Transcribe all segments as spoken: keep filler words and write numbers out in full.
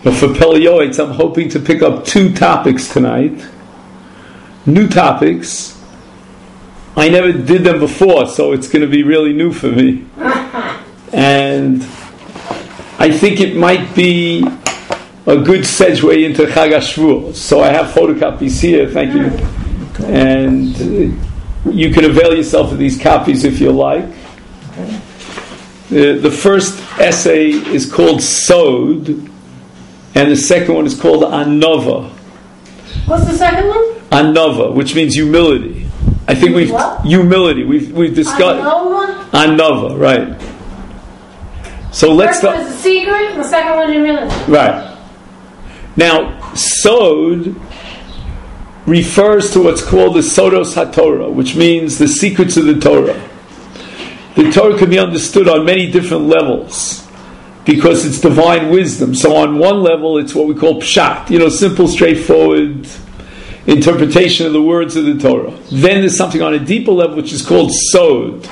But for Pele Yoetz, I'm hoping to pick up two topics tonight. New topics. I never did them before, so it's going to be really new for me. And I think it might be a good segue into Chag HaShavuos. So I have photocopies here, thank you. And you can avail yourself of these copies if you like. The, the first essay is called Sod, and the second one is called Anova. What's the second one? Anova, which means humility. I think we've what? humility. We've we've discussed Anova. Anova, right? So let's start. The first one is the secret, and the second one is humility. Right. Now, Sod refers to what's called the Sodos HaTorah, which means the secrets of the Torah. The Torah can be understood on many different levels because it's divine wisdom. So on one level, it's what we call pshat, you know, simple, straightforward interpretation of the words of the Torah. Then there's something on a deeper level which is called Sod.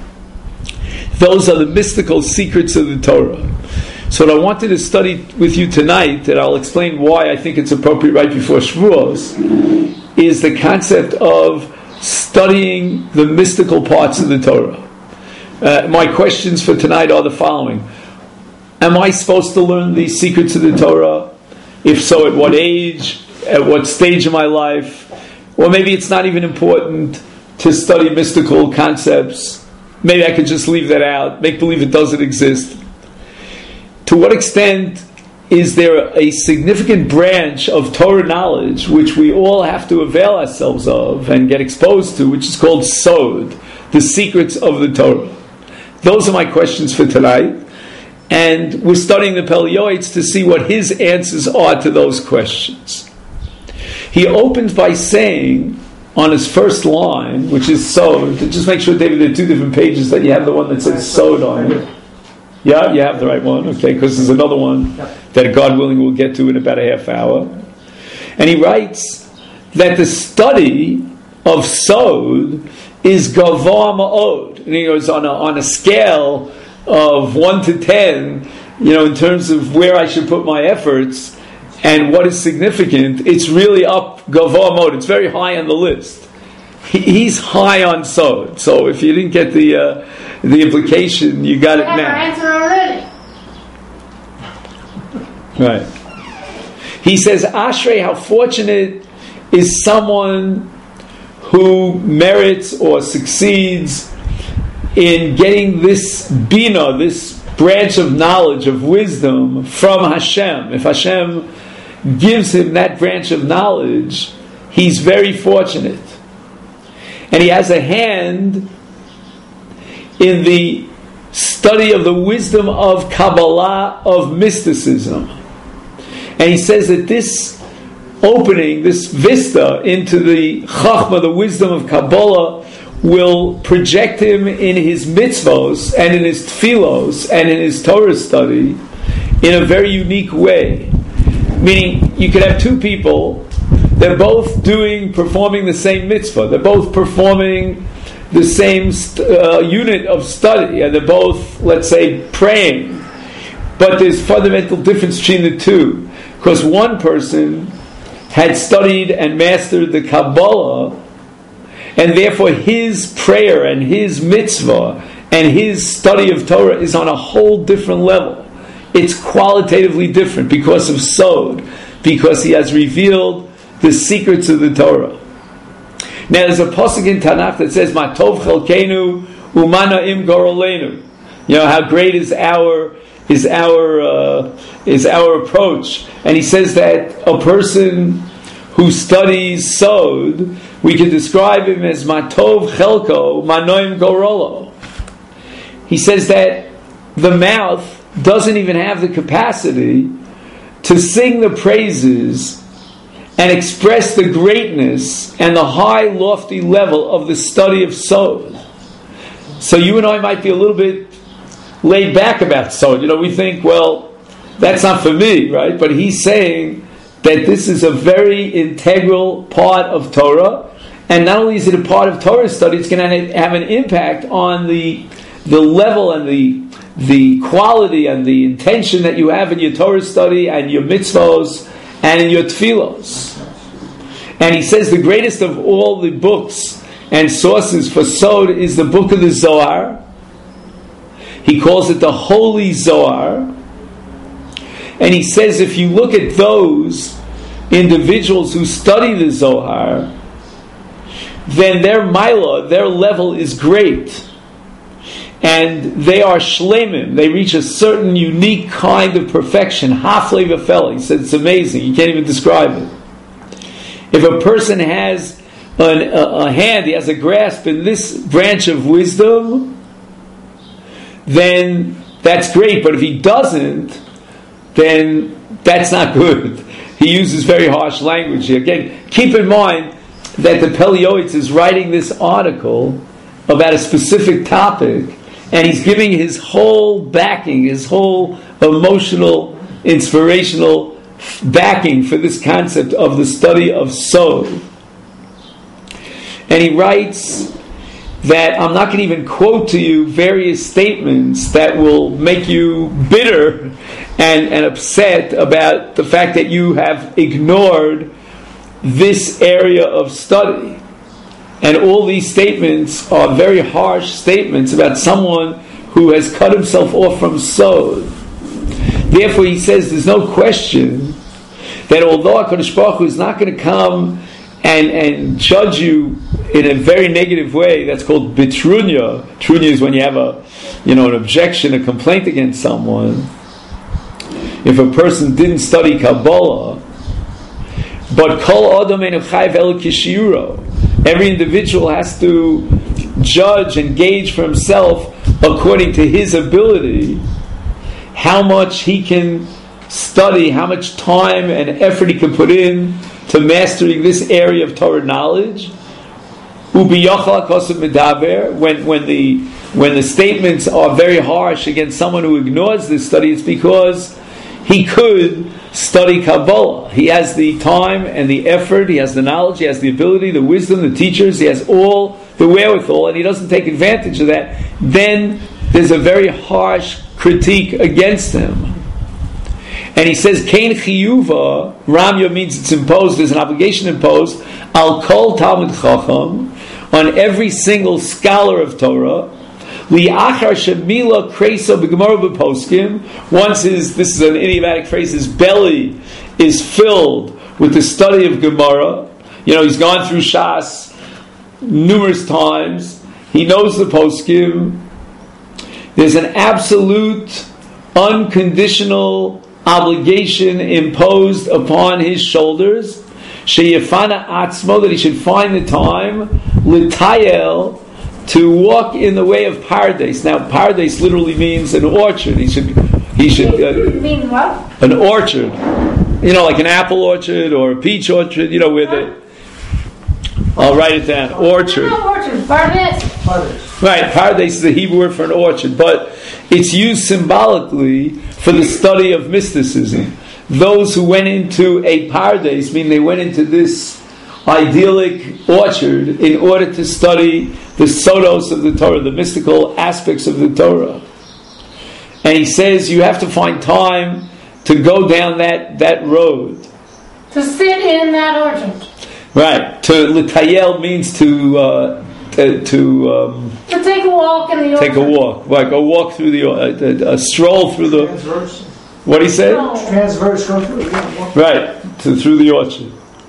Those are the mystical secrets of the Torah. So what I wanted to study with you tonight, and I'll explain why I think it's appropriate right before Shavuos, is the concept of studying the mystical parts of the Torah. Uh, my questions for tonight are the following. Am I supposed to learn these secrets of the Torah? If so, at what age? At what stage of my life? Or maybe it's not even important to study mystical concepts. Maybe I could just leave that out, make believe it doesn't exist. To what extent is there a significant branch of Torah knowledge which we all have to avail ourselves of and get exposed to, which is called Sod, the secrets of the Torah? Those are my questions for tonight. And we're studying the Pele Yoetz to see what his answers are to those questions. He opens by saying, on his first line, which is Sod, just make sure, David, there are two different pages, that you have the one that says Sod on it. Yeah, you have the right one, okay, because there's another one that, God willing, we'll get to in about a half hour. And he writes that the study of Sod is Gavah Ma'od. And he goes on a, on a scale of one to ten, you know, in terms of where I should put my efforts and what is significant, it's really up Gavah Ma'od. It's very high on the list. He, he's high on Sod. So if you didn't get the uh, the implication, you got it now. Answer already. Right. He says, Ashrei, how fortunate is someone who merits or succeeds in getting this bina, this branch of knowledge, of wisdom from Hashem. If Hashem gives him that branch of knowledge, he's very fortunate. And he has a hand in the study of the wisdom of Kabbalah, of mysticism. And he says that this opening, this vista into the Chachma, the wisdom of Kabbalah, will project him in his mitzvos and in his tefillos and in his Torah study in a very unique way. Meaning, you could have two people, they're both doing, performing the same mitzvah, they're both performing the same st- uh, unit of study, and they're both, let's say, praying. But there's fundamental difference between the two. Because one person had studied and mastered the Kabbalah, and therefore his prayer and his mitzvah and his study of Torah is on a whole different level. It's qualitatively different because of Sod, because he has revealed the secrets of the Torah. Now there's a pasuk in Tanakh that says, "Ma tov chelkeinu umana im gorolenu." You know, how great is our is our uh, is our approach, and he says that a person who studies Sod, we can describe him as matov chelko manoim gorolo. He says that the mouth doesn't even have the capacity to sing the praises and express the greatness and the high, lofty level of the study of Sod. So you and I might be a little bit laid back about Sod. You know, we think, well, that's not for me, right? But he's saying that this is a very integral part of Torah, and not only is it a part of Torah study, it's going to have an impact on the the level and the the quality and the intention that you have in your Torah study and your mitzvos and in your tefillos. And he says the greatest of all the books and sources for Sod is the book of the Zohar. He calls it the Holy Zohar. And he says if you look at those individuals who study the Zohar, then their milah, their level is great. And they are shlemim. They reach a certain unique kind of perfection. Hafle v'fele. He said it's amazing. You can't even describe it. If a person has an, a, a hand, he has a grasp in this branch of wisdom, then that's great. But if he doesn't, then that's not good. He uses very harsh language here. Again, keep in mind that the Pele Yoetz is writing this article about a specific topic, and he's giving his whole backing, his whole emotional, inspirational backing for this concept of the study of Sod. And he writes that I'm not going to even quote to you various statements that will make you bitter and, and upset about the fact that you have ignored this area of study. And all these statements are very harsh statements about someone who has cut himself off from Sod. Therefore, he says there's no question that although HaKadosh Baruch Hu is not going to come and, and judge you in a very negative way, that's called bitrunya. Trunya is when you have a, you know, an objection, a complaint against someone. If a person didn't study Kabbalah, but kol adam eino chayv el kishiuro, every individual has to judge and gauge for himself according to his ability how much he can study, how much time and effort he can put in to mastering this area of Torah knowledge. Ubiyachal kosav medaber, when when the when the statements are very harsh against someone who ignores this study, it's because he could study Kabbalah. He has the time and the effort, he has the knowledge, he has the ability, the wisdom, the teachers, he has all the wherewithal, and he doesn't take advantage of that. Then there's a very harsh critique against him. And he says, Kain chiyuva, Ramya means it's imposed, there's an obligation imposed, al kol Talmid Chacham, on every single scholar of Torah, li'achar shemila kreisa b'gemara b'poskim, once his, this is an idiomatic phrase, his belly is filled with the study of Gemara. You know, he's gone through Shas numerous times, he knows the poskim, there's an absolute, unconditional obligation imposed upon his shoulders, sheyefana atzmo, that he should find the time, l'tayel, to walk in the way of Pardes. Now, Pardes literally means an orchard. He should, he should. Uh, mean what? An orchard, you know, like an apple orchard or a peach orchard. You know, where the. I'll write it down. Orchard. No, orchard. Pardes. Pardes. Right, Pardes is the Hebrew word for an orchard, but it's used symbolically for the study of mysticism. Those who went into a Pardes mean they went into this idyllic orchard in order to study the sodos of the Torah, the mystical aspects of the Torah. And he says you have to find time to go down that, that road. To sit in that orchard. Right. To l'tayel means to uh, to, to um, to take a walk in the orchard. Take a walk. Like a walk through the uh, a, a stroll through the. Transverse. What do you say? No. Transverse, go through. Yeah, right. To through the orchard.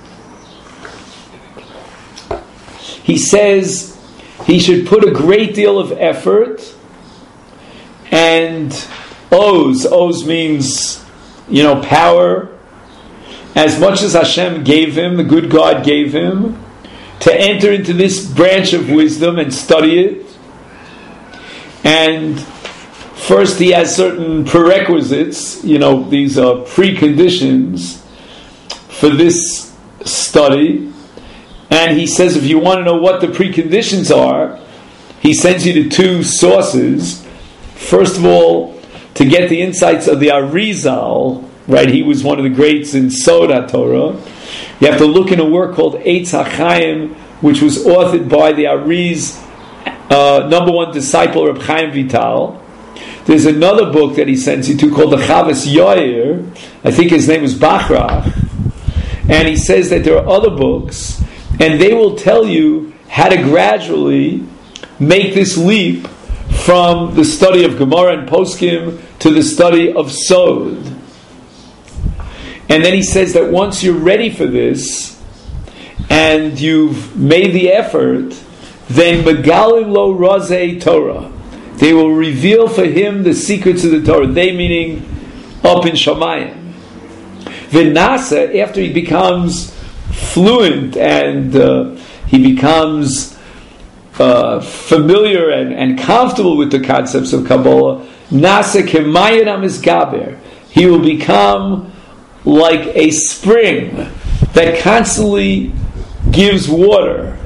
He says he should put a great deal of effort, and oz, oz means, you know, power, as much as Hashem gave him, the good God gave him, to enter into this branch of wisdom and study it. And first he has certain prerequisites, you know, these are preconditions for this study. And he says if you want to know what the preconditions are, he sends you to two sources. First of all, to get the insights of the Arizal, right? He was one of the greats in Sod HaTorah. You have to look in a work called Eitz HaChaim, which was authored by the Ariz, uh, number one disciple, Reb Chaim Vital. There's another book that he sends you to called the Chavas Yair. I think his name is Bachrach. And he says that there are other books, and they will tell you how to gradually make this leap from the study of Gemara and Poskim to the study of Sod. And then he says that once you're ready for this, and you've made the effort, then Megalim lo Razei Torah. They will reveal for him the secrets of the Torah. They meaning up in Shamayim. Vinasa, after he becomes fluent and uh, he becomes uh, familiar and, and comfortable with the concepts of Kabbalah, Nasa Kemayan Amizgaber. He will become like a spring that constantly gives water.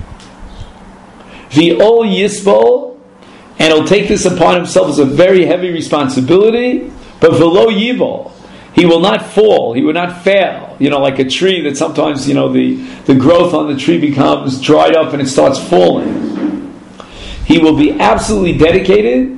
The Ol Yisbol, and he'll take this upon himself as a very heavy responsibility, but Velo Yibol, he will not fall, he will not fail. You know, like a tree that sometimes, you know, the, the growth on the tree becomes dried up and it starts falling. He will be absolutely dedicated,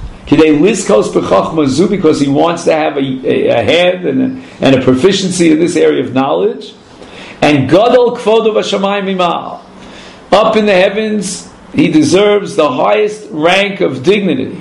because he wants to have a, a, a hand and a, and a proficiency in this area of knowledge. And Gadol Kvodo Vashamayim Imal, up in the heavens, he deserves the highest rank of dignity.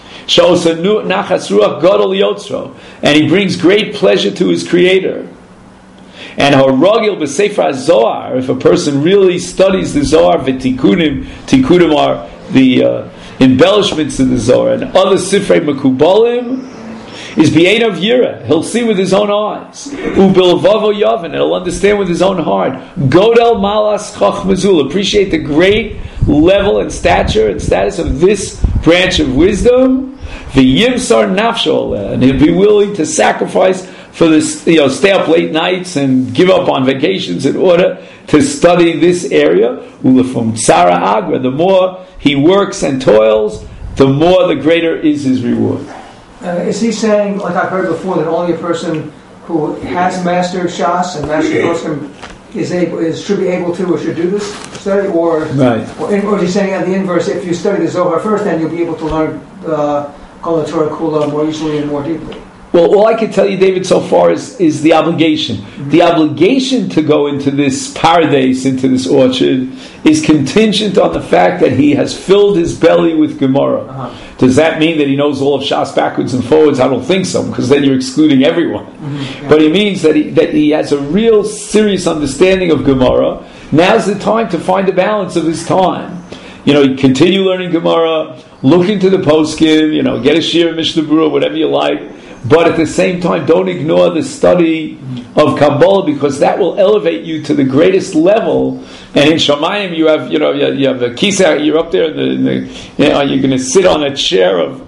And he brings great pleasure to his Creator. And Harogil b'Sefer Zohar, if a person really studies the Zohar, v'tikunim, tikunim are the uh, embellishments of the Zohar, and other Sifrei Mekubalim, is B'Ein of Yira. He'll see with his own eyes. U'Bilvavo Yavin, and he'll understand with his own heart. Godel Malas Chachmazul, appreciate the great level and stature and status of this branch of wisdom. V'Yimsar Nafshol, and he'll be willing to sacrifice for this, you know, stay up late nights and give up on vacations in order to study this area. Ulefum Tzara Agra, the more he works and toils, the more the greater is his reward. Uh, is he saying, like I've heard before, that only a person who has mastered Shas and mastered Poskim is able, is should be able to or should do this study, or right? Or, or is he saying at the inverse, if you study the Zohar first, then you'll be able to learn uh, Kol HaTorah Kula more easily and more deeply? Well, all I can tell you, David, so far is, is the obligation. Mm-hmm. The obligation to go into this paradise, into this orchard, is contingent on the fact that he has filled his belly with Gemara. Uh-huh. Does that mean that he knows all of Shas backwards and forwards? I don't think so, because then you're excluding everyone. Mm-hmm. Yeah. But it means that he, that he has a real serious understanding of Gemara. Now's the time to find the balance of his time. You know, continue learning Gemara, look into the poskim, you know, get a shir, Mishnah Berurah, whatever you like. But at the same time, don't ignore the study of Kabbalah, because that will elevate you to the greatest level. And in Shamayim, you have, you know, you have the Kisah. You're up there, in the, in the, you know, you're going to sit on a chair of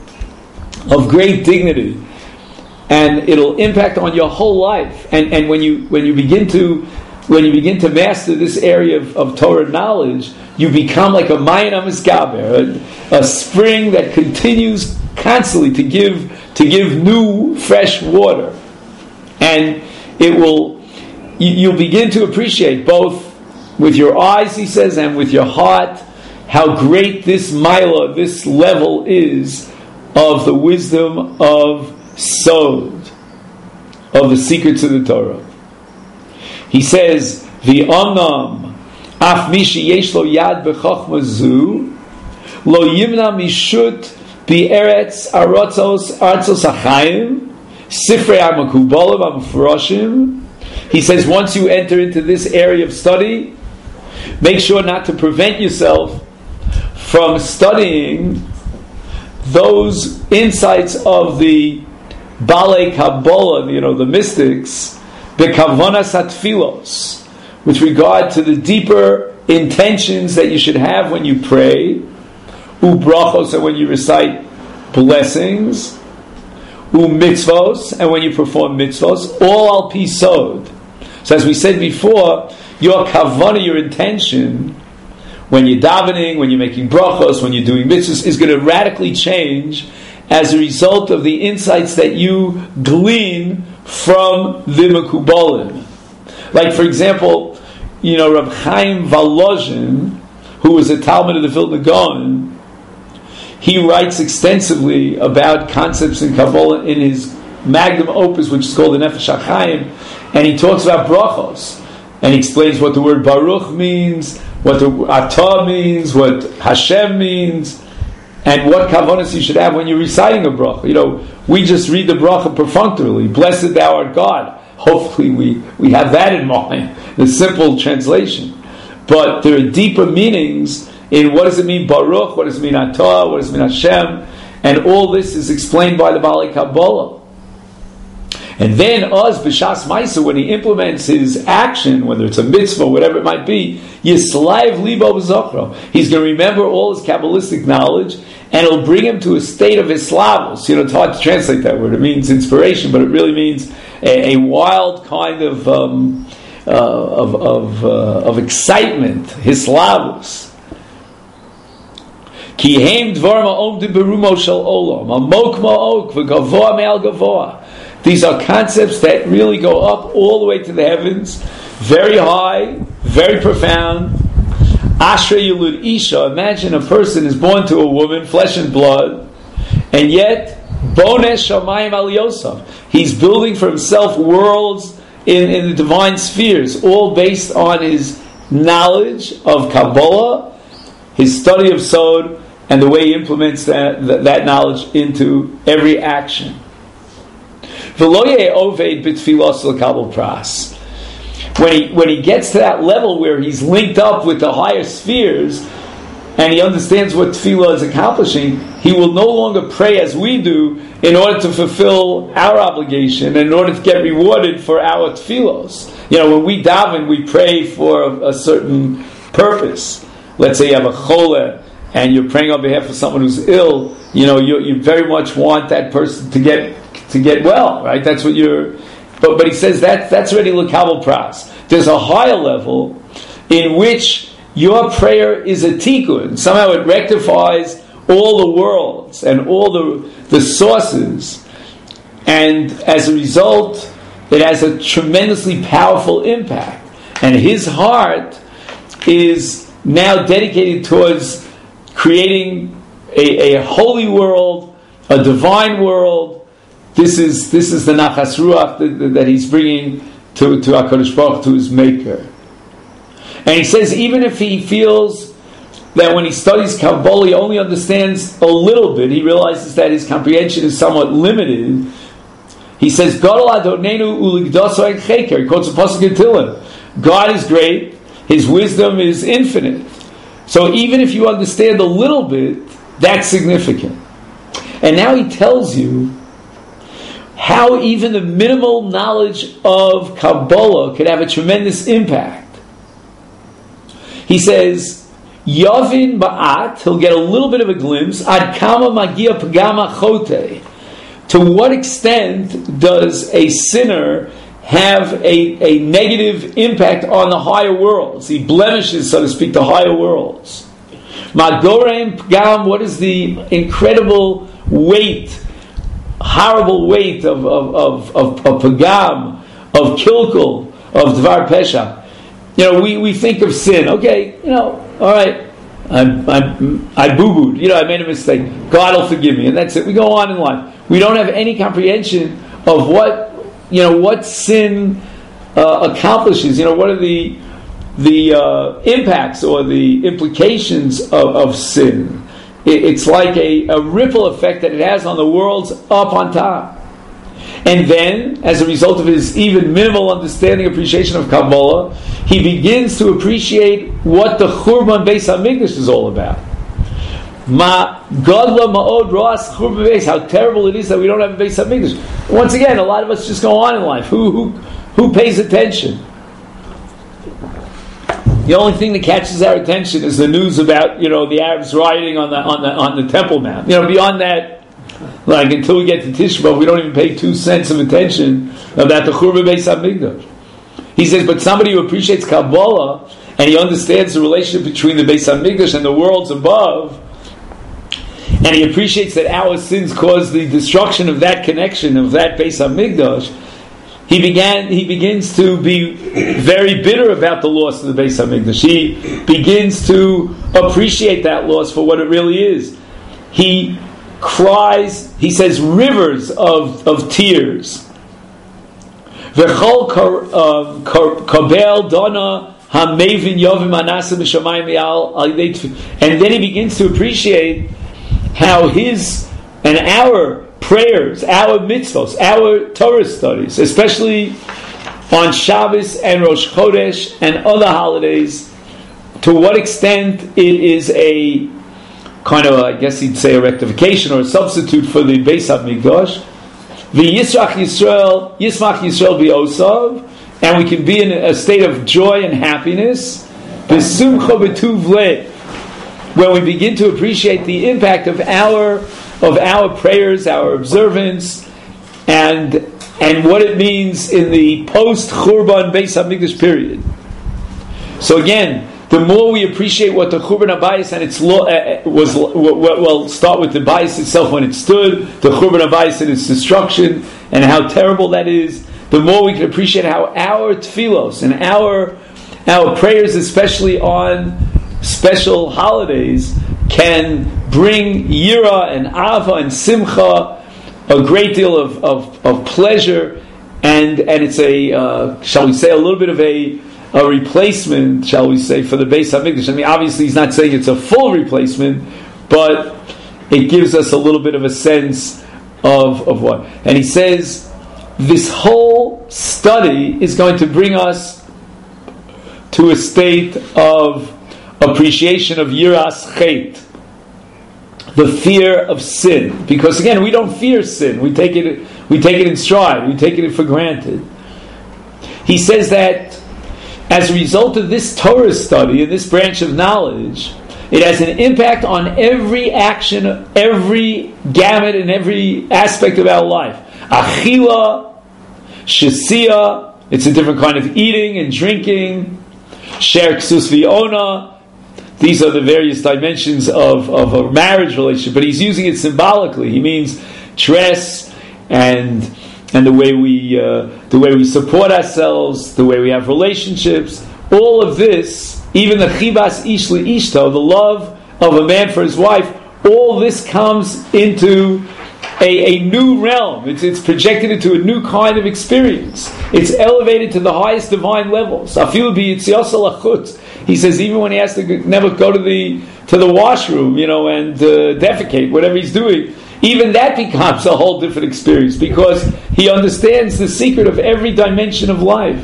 of great dignity, and it'll impact on your whole life. And and when you when you begin to when you begin to master this area of, of Torah knowledge, you become like a Mayan Amizgaber, a, a spring that continues constantly to give. to give new, fresh water. And it will, you, you'll begin to appreciate both with your eyes, he says, and with your heart, how great this milah, this level is of the wisdom of Sod, of the secrets of the Torah. He says, V'onam af mishi yesh lo yad b'chochma zu, lo yimna mishut B'eretz arotzos artzos achayim sifrei ha'makubalim ha'mufroshim. He says, once you enter into this area of study, make sure not to prevent yourself from studying those insights of the Balei Kabbalah, you know, the mystics, b'kavonas hatfilos, with regard to the deeper intentions that you should have when you pray, u'brachos, and when you recite blessings, u'mitzvos, and when you perform mitzvos, all al pi sod. So as we said before, your kavanah, your intention, when you're davening, when you're making brachos, when you're doing mitzvos, is going to radically change as a result of the insights that you glean from the Mekubalim. Like, for example, you know, Reb Chaim Volozhin, who was a Talmud of the Vilna Gaon, he writes extensively about concepts in Kabbalah in his magnum opus, which is called the Nefesh HaChaim, and he talks about brachos, and he explains what the word Baruch means, what the Atah means, what Hashem means, and what kavanas you should have when you're reciting a bracha. You know, we just read the bracha perfunctorily, blessed thou art God. Hopefully we, we have that in mind, the simple translation. But there are deeper meanings in what does it mean Baruch, what does it mean Atah, what does it mean Hashem, and all this is explained by the Baalei Kabbalah. And then Oz B'Shas Maisa, when he implements his action, whether it's a mitzvah, whatever it might be, Yislav Libo B'Zochro. He's going to remember all his Kabbalistic knowledge, and it'll bring him to a state of Islavos. You know, it's hard to translate that word. It means inspiration, but it really means a, a wild kind of um, uh, of of, uh, of excitement, Hislavos. Ki heim dvar ma'omdim berumo shel olam, amok ma'ok v'gavoa me'al gavoa. These are concepts that really go up all the way to the heavens, very high, very profound. Ashrei Yulud Isha. Imagine a person is born to a woman, flesh and blood, and yet Bonesh Shamayim Al Yosef. He's building for himself worlds in, in the divine spheres, all based on his knowledge of Kabbalah, his study of Sod, and the way he implements that, that, that knowledge into every action. When he when he gets to that level where he's linked up with the higher spheres and he understands what tefillah is accomplishing, he will no longer pray as we do in order to fulfill our obligation and in order to get rewarded for our tefillos. You know, when we daven, we pray for a, a certain purpose. Let's say you have a chole and you're praying on behalf of someone who's ill. You know, you, you very much want that person to get to get well, right? That's what you're. But but he says that that's already l'kabel pras. There's a higher level in which your prayer is a tikkun. Somehow it rectifies all the worlds and all the the sources, and as a result, it has a tremendously powerful impact. And his heart is now dedicated towards creating a, a holy world, a divine world. This is this is the nachas ruach that, that he's bringing to to HaKadosh Baruch Hu, to his maker. And he says even if he feels that when he studies Kabbalah he only understands a little bit, he realizes that his comprehension is somewhat limited. He says, "Gadol Adonenu uligdaso ein cheker." He quotes a pasuk in Tehillim. God is great; His wisdom is infinite. So even if you understand a little bit, that's significant. And now he tells you how even the minimal knowledge of Kabbalah could have a tremendous impact. He says, Yavin ba'at, he'll get a little bit of a glimpse, ad kama magia pagama chote. To what extent does a sinner have a, a negative impact on the higher worlds? He blemishes, so to speak, the higher worlds. Magorem pagam, what is the incredible weight, horrible weight of of, of, of, of pagam, of kilkul, of dvar pesha. You know, we, we think of sin. Okay, you know, all right, I I, I boo-booed. You know, I made a mistake. God will forgive me, and that's it. We go on in life. We don't have any comprehension of what, you know, what sin uh, accomplishes. You know, what are the the uh, impacts or the implications of, of sin. It, it's like a, a ripple effect that it has on the worlds up on top. And then, as a result of his even minimal understanding, appreciation of Kabbalah, he begins to appreciate what the Churban Beis HaMikdash is all about. Ma Gadla Ma'od Ras Churban Beis, how terrible it is that we don't have a Beis HaMikdash. Once again, a lot of us just go on in life. Who who who pays attention? The only thing that catches our attention is the news about, you know, the Arabs rioting on the on the on the Temple Mount. You know, beyond that, like until we get to Tisha B'Av, we don't even pay two cents of attention about the Churban Beis HaMikdash. He says, but somebody who appreciates Kabbalah and he understands the relationship between the Beis HaMikdash and the worlds above, and he appreciates that our sins caused the destruction of that connection of that Beis HaMikdash, he began. He begins to be very bitter about the loss of the Beis HaMikdash. He begins to appreciate that loss for what it really is. he cries, he says rivers of, of tears. V'chol kabel dana hamevin yovim anasa b'shamayim al. And then he begins to appreciate how his and our prayers, our mitzvos, our Torah studies, especially on Shabbos and Rosh Chodesh and other holidays, to what extent it is a kind of, a, I guess you'd say, a rectification or a substitute for the Beis HaMikdash. The Yisrach Yisrael, Yismach Yisrael B'Osav, and we can be in a state of joy and happiness. B'Sumcha B'Tuv Lev, when we begin to appreciate the impact of our of our prayers, our observance, and and what it means in the post-Churban Beis HaMikdash period. So again, the more we appreciate what the Churban HaBayis and its lo- uh, was, well, start with the Bayis itself when it stood, the Churban HaBayis and its destruction, and how terrible that is, the more we can appreciate how our tefillos and our our prayers, especially on special holidays, can bring yira and ava and simcha, a great deal of, of, of pleasure, and and it's a, uh, shall we say, a little bit of a a replacement, shall we say, for the Beis HaMikdash. I mean, obviously he's not saying it's a full replacement, but it gives us a little bit of a sense of, of what. And he says, this whole study is going to bring us to a state of appreciation of yiras chet, the fear of sin. Because again, we don't fear sin. We take it, we take it in stride. We take it for granted. He says that as a result of this Torah study and this branch of knowledge, it has an impact on every action, every gamut, and every aspect of our life. Achila, Shesiya, it's a different kind of eating and drinking. Sher Ksus V'Ona, these are the various dimensions of, of a marriage relationship, but he's using it symbolically. He means dress and and the way we uh, the way we support ourselves, the way we have relationships, all of this, even the chibas ish li'ishto, the love of a man for his wife, all this comes into a, a new realm. It's, it's projected into a new kind of experience. It's elevated to the highest divine levels. Afilu b'yitzias lachutz. He says even when he has to never go to the to the washroom, you know, and uh, defecate, whatever he's doing, even that becomes a whole different experience because he understands the secret of every dimension of life.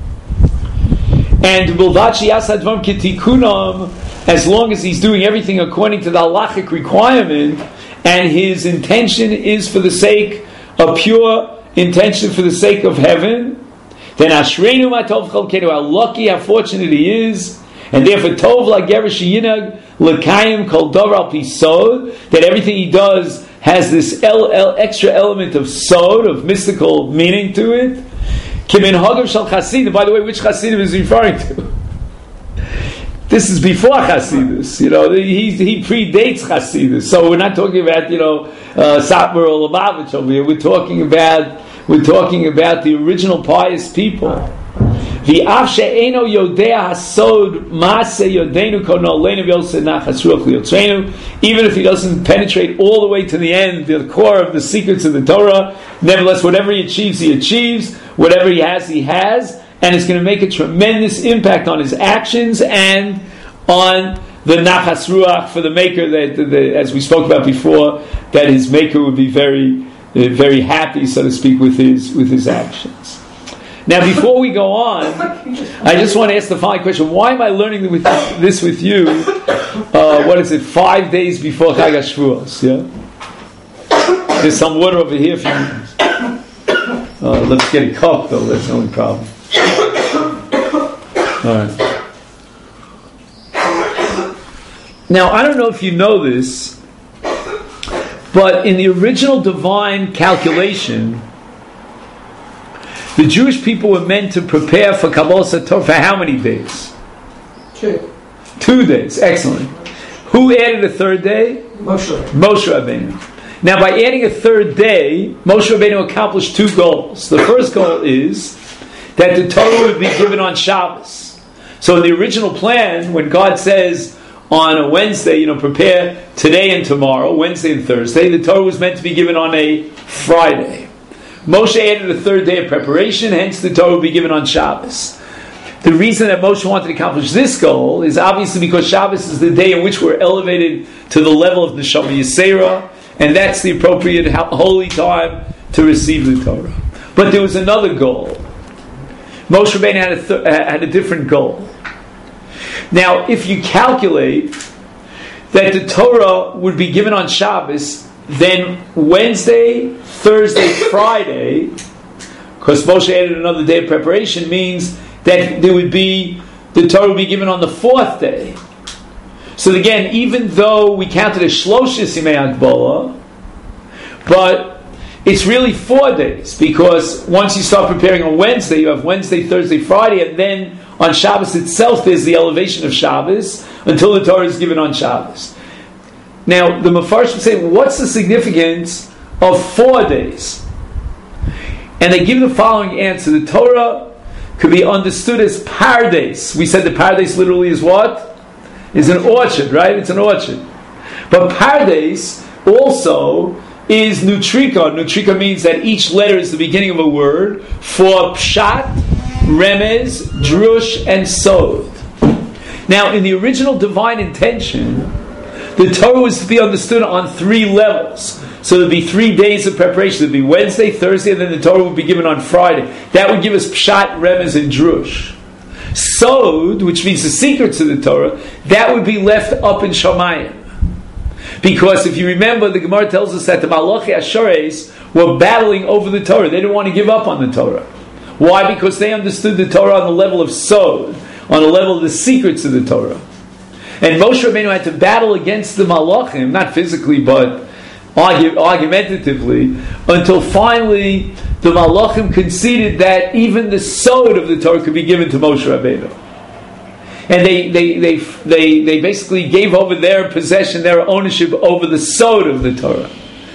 And as long as he's doing everything according to the halachic requirement, and his intention is for the sake of pure intention for the sake of heaven, then Ashreinu Matov Chalkenu, how lucky, how fortunate he is, and therefore Tov Lager Sheyinag L'Kayim Kol Davar Al Pi Sod, that everything he does has this el, el, extra element of sod, of mystical meaning to it. Kimin Hagav Shal Chasidim. By the way, which Chasidim is he referring to? This is before Chasidus. You know, he he predates Chasidus. So we're not talking about, you know, uh, Satmar or Lubavitch over here. We're talking about we're talking about the original pious people. The Afshe Eno Yodea Hasod Maase Yodenu Kono Leinu Yosef Nachas Ruach Liyotzreinu. Even if he doesn't penetrate all the way to the end, the core of the secrets of the Torah, nevertheless, whatever he achieves, he achieves. Whatever he has, he has, and it's going to make a tremendous impact on his actions and on the Nachas Ruach for the Maker. That, the, as we spoke about before, that his Maker would be very, uh, very happy, so to speak, with his with his actions. Now, before we go on, I just want to ask the following question. Why am I learning with this with you, uh, what is it, five days before Chag HaShavuos? Yeah? There's some water over here if you... Uh, let's get a cup, though. That's the only problem. All right. Now, I don't know if you know this, but in the original divine calculation, the Jewish people were meant to prepare for Kabbalas HaTorah for how many days? Two. Two days. Excellent. Who added a third day? Moshe. Moshe Rabbeinu. Now, by adding a third day, Moshe Rabbeinu accomplished two goals. The first goal is that the Torah would be given on Shabbos. So in the original plan, when God says, on a Wednesday, you know, prepare today and tomorrow, Wednesday and Thursday. The Torah was meant to be given on a Friday. Moshe added a third day of preparation, hence the Torah will be given on Shabbos. The reason that Moshe wanted to accomplish this goal is obviously because Shabbos is the day in which we're elevated to the level of Neshama Yisera, and that's the appropriate holy time to receive the Torah. But there was another goal. Moshe Rabbeinu had a, th- had a different goal. Now, if you calculate that the Torah would be given on Shabbos, then Wednesday, Thursday, Friday, because Moshe added another day of preparation, means that there would be, the Torah would be given on the fourth day. So again, even though we counted as Shloshis Yimei Agbola, but it's really four days, because once you start preparing on Wednesday, you have Wednesday, Thursday, Friday, and then on Shabbos itself there's the elevation of Shabbos until the Torah is given on Shabbos. Now, the Mefarshim say, what's the significance of four days? And they give the following answer. The Torah could be understood as pardes. We said the pardes literally is what? Is an orchard, right? It's an orchard. But pardes also is nutrika. Nutrika means that each letter is the beginning of a word for pshat, remez, drush, and sod. Now, in the original divine intention, the Torah was to be understood on three levels. So there'd be three days of preparation. There'd be Wednesday, Thursday, and then the Torah would be given on Friday. That would give us pshat, remez, and drush. Sod, which means the secrets of the Torah, that would be left up in Shamayim. Because if you remember, the Gemara tells us that the Malachi Ashores were battling over the Torah. They didn't want to give up on the Torah. Why? Because they understood the Torah on the level of Sod, on the level of the secrets of the Torah. And Moshe Rabbeinu had to battle against the Malachim, not physically, but argu- argumentatively, until finally the Malachim conceded that even the Sod of the Torah could be given to Moshe Rabbeinu. And they, they, they, they, they basically gave over their possession, their ownership over the Sod of the Torah.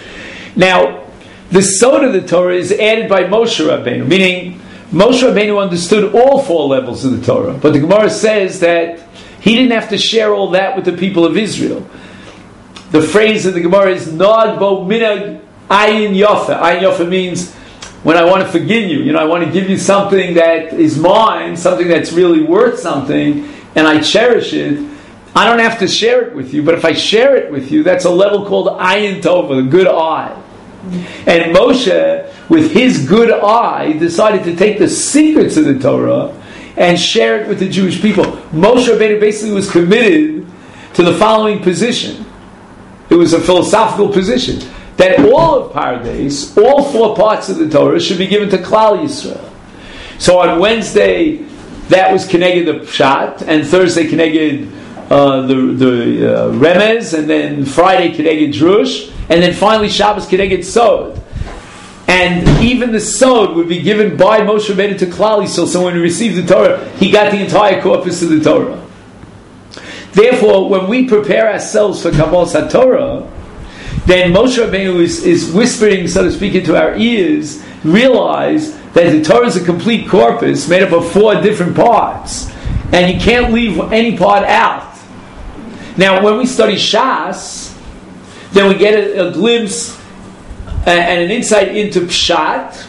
Now, the Sod of the Torah is added by Moshe Rabbeinu, meaning Moshe Rabbeinu understood all four levels of the Torah. But the Gemara says that he didn't have to share all that with the people of Israel. The phrase of the Gemara is Nod bo minag ayin yofa. Ayin yofa means when I want to forgive you, you know, I want to give you something that is mine, something that's really worth something, and I cherish it. I don't have to share it with you, but if I share it with you, that's a level called ayin tova, the good eye. And Moshe, with his good eye, decided to take the secrets of the Torah and share it with the Jewish people. Moshe Rabbeinu basically was committed to the following position. It was a philosophical position, that all of Pardes, all four parts of the Torah, should be given to Klal Yisrael. So on Wednesday, that was Keneged the Pshat, and Thursday Keneged uh, the, the uh, Remez, and then Friday Keneged Drush, and then finally Shabbos Keneged Sod. And even the Sod would be given by Moshe Rabbeinu to Klal Yisrael. So when he received the Torah, he got the entire corpus of the Torah. Therefore, when we prepare ourselves for Kabbalas HaTorah, then Moshe Rabbeinu is, is whispering, so to speak, into our ears, realize that the Torah is a complete corpus made up of four different parts, and you can't leave any part out. Now, when we study Shas, then we get a, a glimpse and an insight into Pshat.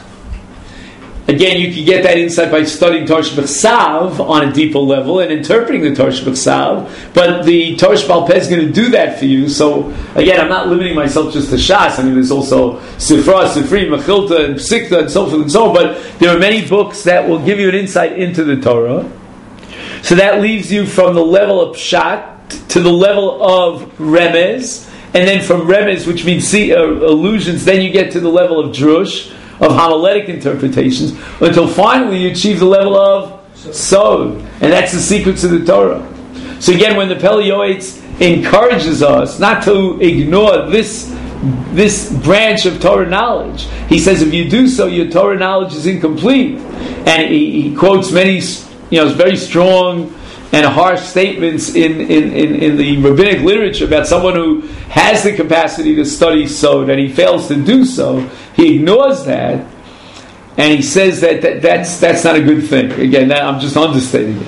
Again, you can get that insight by studying Torah Shebechsav on a deeper level and interpreting the Torah Shebechsav. But the Torah Shebal Peh is going to do that for you. So, again, I'm not limiting myself just to Shas. I mean, there's also Sifra, Sifri, Mechilta, and Psikta, and so forth and so on. But there are many books that will give you an insight into the Torah. So that leaves you from the level of Pshat to the level of Remez. And then from Remez, which means see, uh, allusions, then you get to the level of Drush, of homiletic interpretations, until finally you achieve the level of Sod. And that's the secrets of the Torah. So again, when the Pele Yoetz encourages us not to ignore this, this branch of Torah knowledge, he says if you do so, your Torah knowledge is incomplete. And he, he quotes many, you know, very strong and harsh statements in, in, in, in the rabbinic literature about someone who has the capacity to study Sod and he fails to do so. He ignores that, and he says that, that that's that's not a good thing. Again, that, I'm just understating it.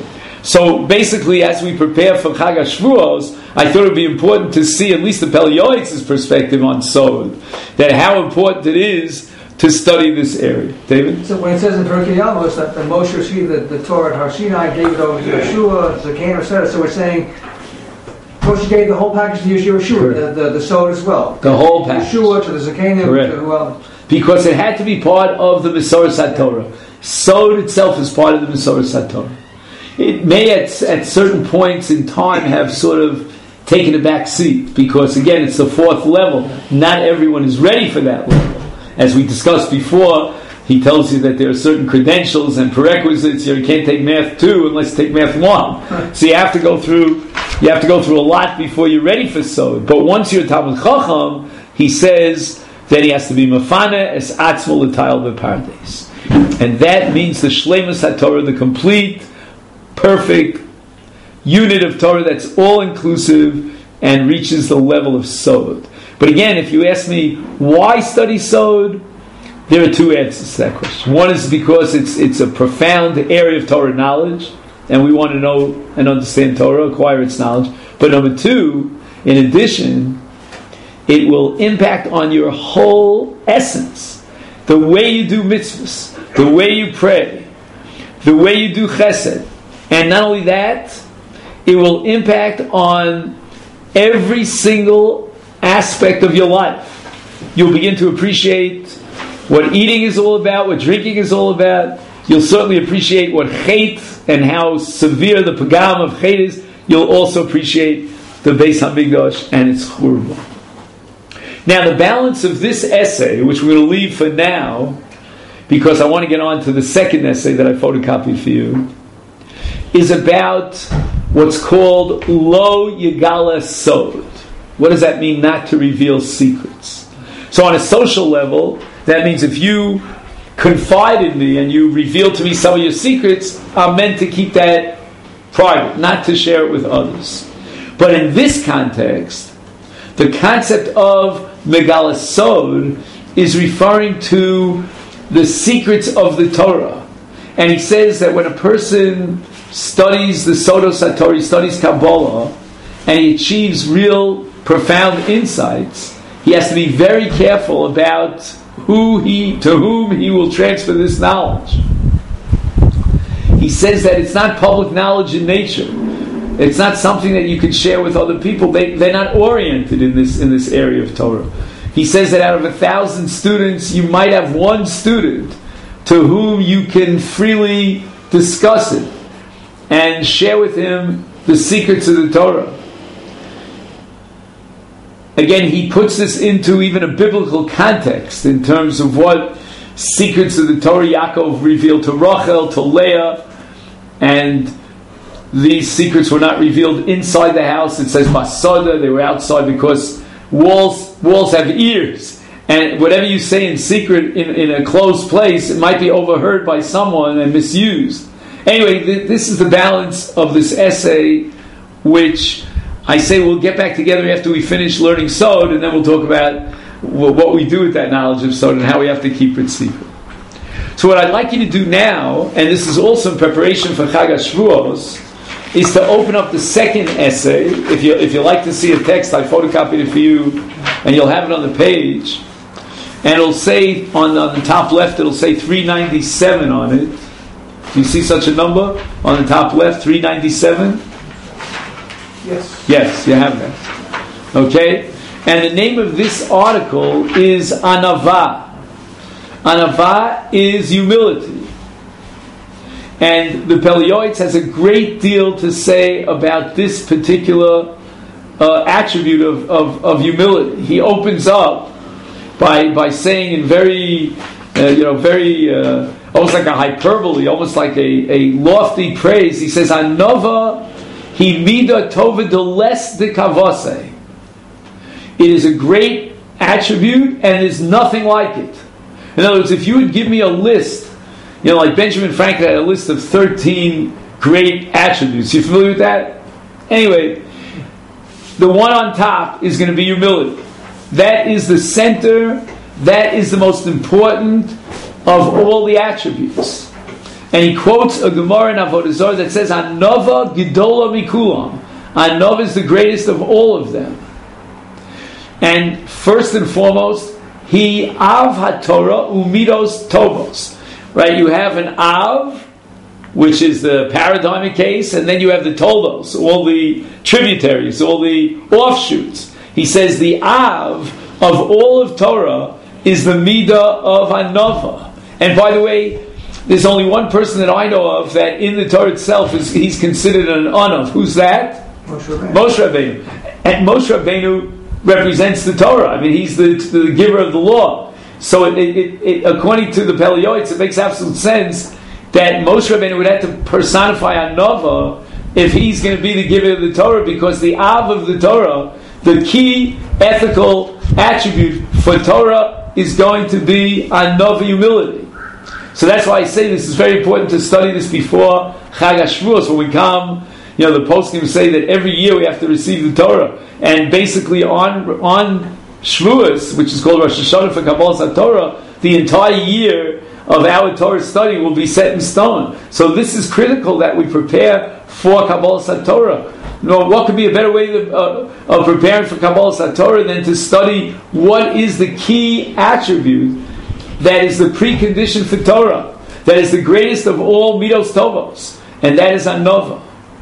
So basically, as we prepare for Chag HaShavuos, I thought it would be important to see at least the Pele Yoetz's perspective on Sod, that how important it is to study this area. David? So when it says in Pirkei Avos that the Moshe received the, the Torah at Har Sinai, gave it over to Yeshua, Zaken, et cetera. So we're saying Moshe gave the whole package to Yeshua, the, the, the Sod as well. The whole package. Yeshua to the Zaken, Correct. to who else? Because it had to be part of the Mesoras HaTorah. Sod itself is part of the Mesoras HaTorah. It may at, at certain points in time have sort of taken a back seat, because again it's the fourth level. Not everyone is ready for that level. As we discussed before, he tells you that there are certain credentials and prerequisites. You can't take math two unless you take math one. So you have to go through you have to go through a lot before you're ready for Sod. But once you're Talmid Chacham, he says that he has to be Mefana es Atzmo l'Tayil b'Pardes. And that means the Shleimus HaTorah, the complete, perfect unit of Torah that's all-inclusive and reaches the level of Sod. But again, if you ask me, why study Sod? There are two answers to that question. One is because it's it's a profound area of Torah knowledge, and we want to know and understand Torah, acquire its knowledge. But number two, in addition, it will impact on your whole essence. The way you do mitzvahs, the way you pray, the way you do chesed. And not only that, it will impact on every single aspect of your life. You'll begin to appreciate what eating is all about, what drinking is all about. You'll certainly appreciate what chait and how severe the pagam of chait is. You'll also appreciate the Beis HaMikdash and its churban. Now, the balance of this essay, which we're going to leave for now, because I want to get on to the second essay that I photocopied for you, is about what's called Lo Yigala Sod. What does that mean, not to reveal secrets? So on a social level, that means if you confide in me and you reveal to me some of your secrets, I'm meant to keep that private, not to share it with others. But in this context, the concept of Megala Sod is referring to the secrets of the Torah. And he says that when a person studies the Sodos HaTorah, he studies Kabbalah, and he achieves real profound insights, he has to be very careful about who he, to whom he will transfer this knowledge. He says that it's not public knowledge in nature. It's not something that you can share with other people. They, they're not oriented in this in this area of Torah. He says that out of a thousand students, you might have one student to whom you can freely discuss it and share with him the secrets of the Torah. Again, he puts this into even a biblical context in terms of what secrets of the Torah Yaakov revealed to Rachel, to Leah, and these secrets were not revealed inside the house. It says Basada, they were outside, because walls walls have ears, and whatever you say in secret in, in a closed place, it might be overheard by someone and misused. Anyway, th- this is the balance of this essay, which I say we'll get back together after we finish learning Sod, and then we'll talk about w- what we do with that knowledge of Sod and how we have to keep it secret. So what I'd like you to do now, and this is also in preparation for Chag HaShavuos, is to open up the second essay. If you if you like to see a text, I photocopied it for you, and you'll have it on the page. And it'll say, on, on the top left, it'll say three ninety-seven on it. Do you see such a number on the top left, three ninety-seven? Yes. Yes, you have that. Okay? And the name of this article is Anava. Anava is humility. And the Pele Yoetz has a great deal to say about this particular uh, attribute of, of, of humility. He opens up by by saying in very, uh, you know, very, uh, almost like a hyperbole, almost like a, a lofty praise. He says, Anova hi mida tova de les de kavase. It is a great attribute, and there's nothing like it. In other words, if you would give me a list, you know, like Benjamin Franklin had a list of thirteen great attributes. You familiar with that? Anyway, the one on top is going to be humility. That is the center, that is the most important of all the attributes. and he quotes a Gemara in Avodah Zarah that says, Anova Gedola Mikulam. Anova is the greatest of all of them. And first and foremost, he Av HaTorah Umidos Tovos. Right? You have an Av, which is the paradigmic case, and then you have the Toldos, all the tributaries, all the offshoots. He says the Av of all of Torah is the Midah of Anova. And by the way, there's only one person that I know of that in the Torah itself is he's considered an Anav. Who's that? Moshe Rabbeinu. Moshe Rabbeinu. And Moshe Rabbeinu represents the Torah. I mean, he's the, the giver of the law. So it, it, it, according to the Peleiotes, it makes absolute sense that Moshe Rabbeinu would have to personify Anova if he's going to be the giver of the Torah, because the Av of the Torah, the key ethical attribute for Torah, is going to be Anova, humility. So that's why I say this is very important to study this before Chag HaShavuos, when we come. You know, the poskim say that every year we have to receive the Torah, and basically on on Shavuos, which is called Rosh Hashanah for Kabbalas HaTorah, the entire year of our Torah study will be set in stone. So this is critical that we prepare for Kabbalas HaTorah. You know, what could be a better way of, uh, of preparing for Kabbalas HaTorah than to study what is the key attribute that is the precondition for Torah, that is the greatest of all Midos Tovos, and that is Anova.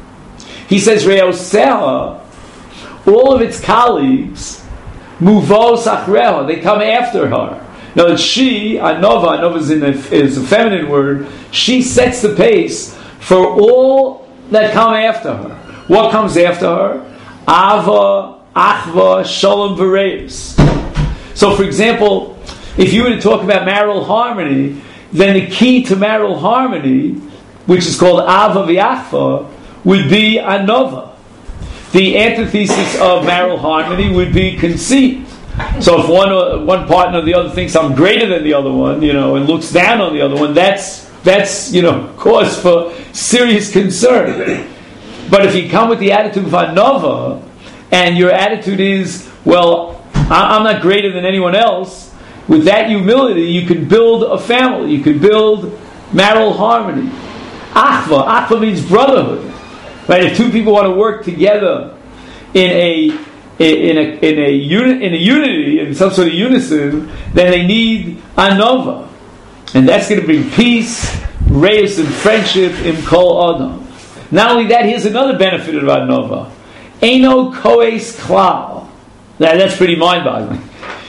He says, Re'oseh, all of its colleagues, Muvos Achreha, they come after her. Now, she, Anova, Anova is, in a, is a feminine word, she sets the pace for all that come after her. What comes after her? Ava, Achva, Shalom, V'reis. So, for example, if you were to talk about marital harmony, then the key to marital harmony, which is called Ava V'achva, would be Anova. The antithesis of marital harmony would be conceit. So if one one partner or the other thinks I'm greater than the other one, you know, and looks down on the other one, that's that's you know cause for serious concern. But if you come with the attitude of Anova, and your attitude is, well, I'm not greater than anyone else, with that humility, you can build a family. You can build marital harmony. Achva, achva means brotherhood. Right? If two people want to work together in a in a in a uni, in a unity, in some sort of unison, then they need Anova, and that's going to bring peace, reis, and friendship in Kol Adam. Not only that, here's another benefit of Anova: Eino koes klal. Now that's pretty mind-boggling.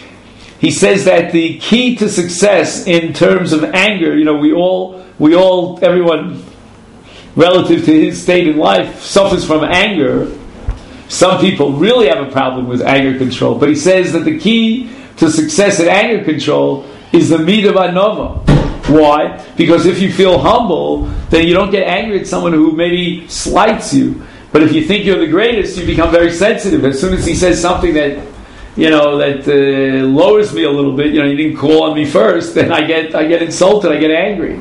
He says that the key to success in terms of anger, you know, we all we all everyone, relative to his state in life, suffers from anger. Some people really have a problem with anger control. But he says that the key to success in anger control is the midah of Anova. Why? Because if you feel humble, then you don't get angry at someone who maybe slights you. But if you think you're the greatest, you become very sensitive. As soon as he says something that, you know, that uh, lowers me a little bit, you know, you didn't call on me first, then I get I get insulted, I get angry.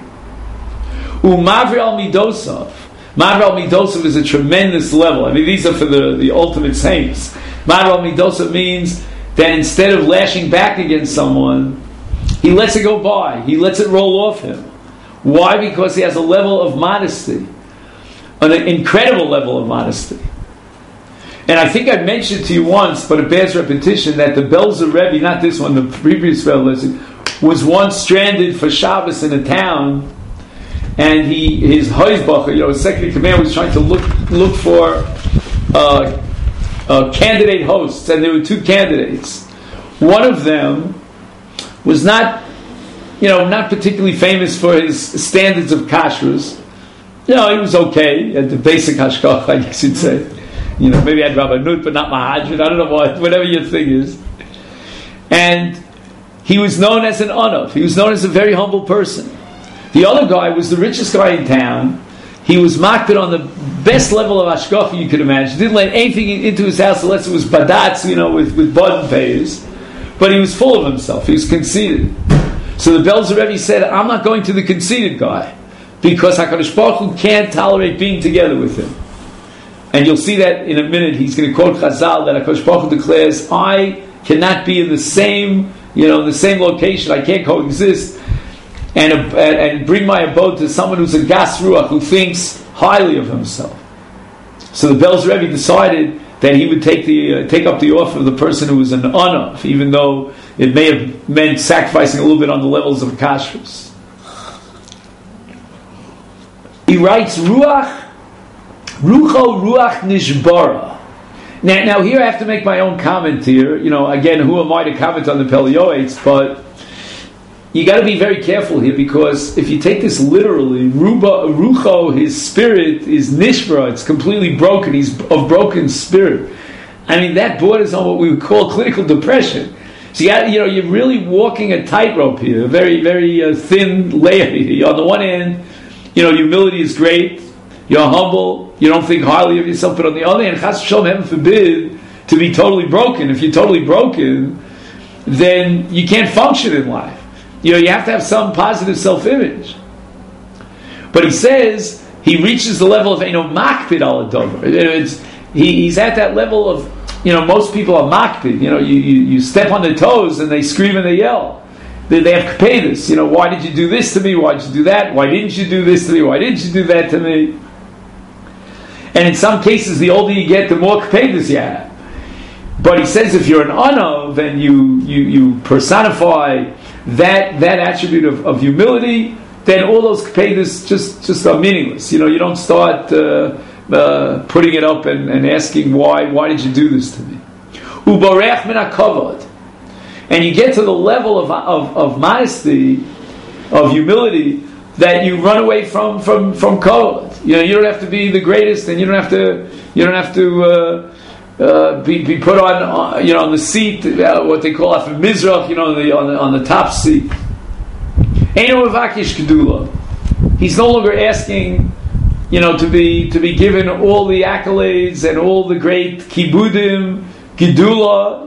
Umavri al midosov. Mavri al midosov is a tremendous level. I mean, these are for the, the ultimate saints. Mavri al midosov means that instead of lashing back against someone, he lets it go by. He lets it roll off him. Why? Because he has a level of modesty, an incredible level of modesty. And I think I mentioned to you once, but it bears repetition, that the Belzer Rebbe, not this one, the previous Rebbe, was once stranded for Shabbos in a town. And he, his Heisbacher, you know, his second in command, was trying to look look for uh, uh, candidate hosts, and there were two candidates. One of them was not, you know, not particularly famous for his standards of kashrus. You know, he was okay at the basic hashkach, I guess you'd say. You know, maybe had Rabbanut, but not Mahajid. I don't know what, whatever your thing is. And he was known as an Anav. He was known as a very humble person. The other guy was the richest guy in town. He was makbid on the best level of hashkafa you could imagine. Didn't let anything into his house unless it was badats, you know, with, with button payers. But he was full of himself. He was conceited. So the Belzer Rebbe said, I'm not going to the conceited guy, because HaKadosh Baruch Hu can't tolerate being together with him. And you'll see that in a minute. He's going to quote Chazal that HaKadosh Baruch Hu declares, I cannot be in the same, you know, in the same location. I can't coexist. and and bring my abode to someone who's a gas ruach, who thinks highly of himself. So the Belz Rebbe decided that he would take the uh, take up the offer of the person who was an anav, even though it may have meant sacrificing a little bit on the levels of kashrus. He writes, Ruach, Rucho Ruach Nishbara. Now, now here I have to make my own comment here. You know, again, who am I to comment on the Pelioites? But you got to be very careful here, because if you take this literally, Ruba, Rucho, his spirit is Nishbara. It's completely broken. He's of broken spirit. I mean, that borders on what we would call clinical depression. So you, got, you know, you're really walking a tightrope here, a very, very uh, thin layer here. On the one hand, you know, humility is great. You're humble. You don't think highly of yourself. But on the other hand, Chas v'shalom, heaven forbid, to be totally broken. If you're totally broken, then you can't function in life. You know, you have to have some positive self-image. But he says he reaches the level of you know makpid al adover. It's he, he's at that level of you know most people are makpid. You know, you, you, you step on their toes and they scream and they yell. They, they have kapedas. You know, why did you do this to me? Why did you do that? Why didn't you do this to me? Why didn't you do that to me? And in some cases, the older you get, the more kapedas you have. But he says if you're an anav and you you you personify that that attribute of, of humility, then all those kapedas just, just are meaningless. You know, you don't start uh, uh, putting it up and, and asking why why did you do this to me? Ubarech min hakavod. And you get to the level of, of, of modesty, of humility, that you run away from from from kavod. You know, you don't have to be the greatest, and you don't have to you don't have to uh, uh, be, be put on uh, you know on the seat, uh, what they call after mizrach, you know, the, on the on the top seat. Eino mevakish gedula. He's no longer asking, you know, to be to be given all the accolades and all the great kibudim, gedula.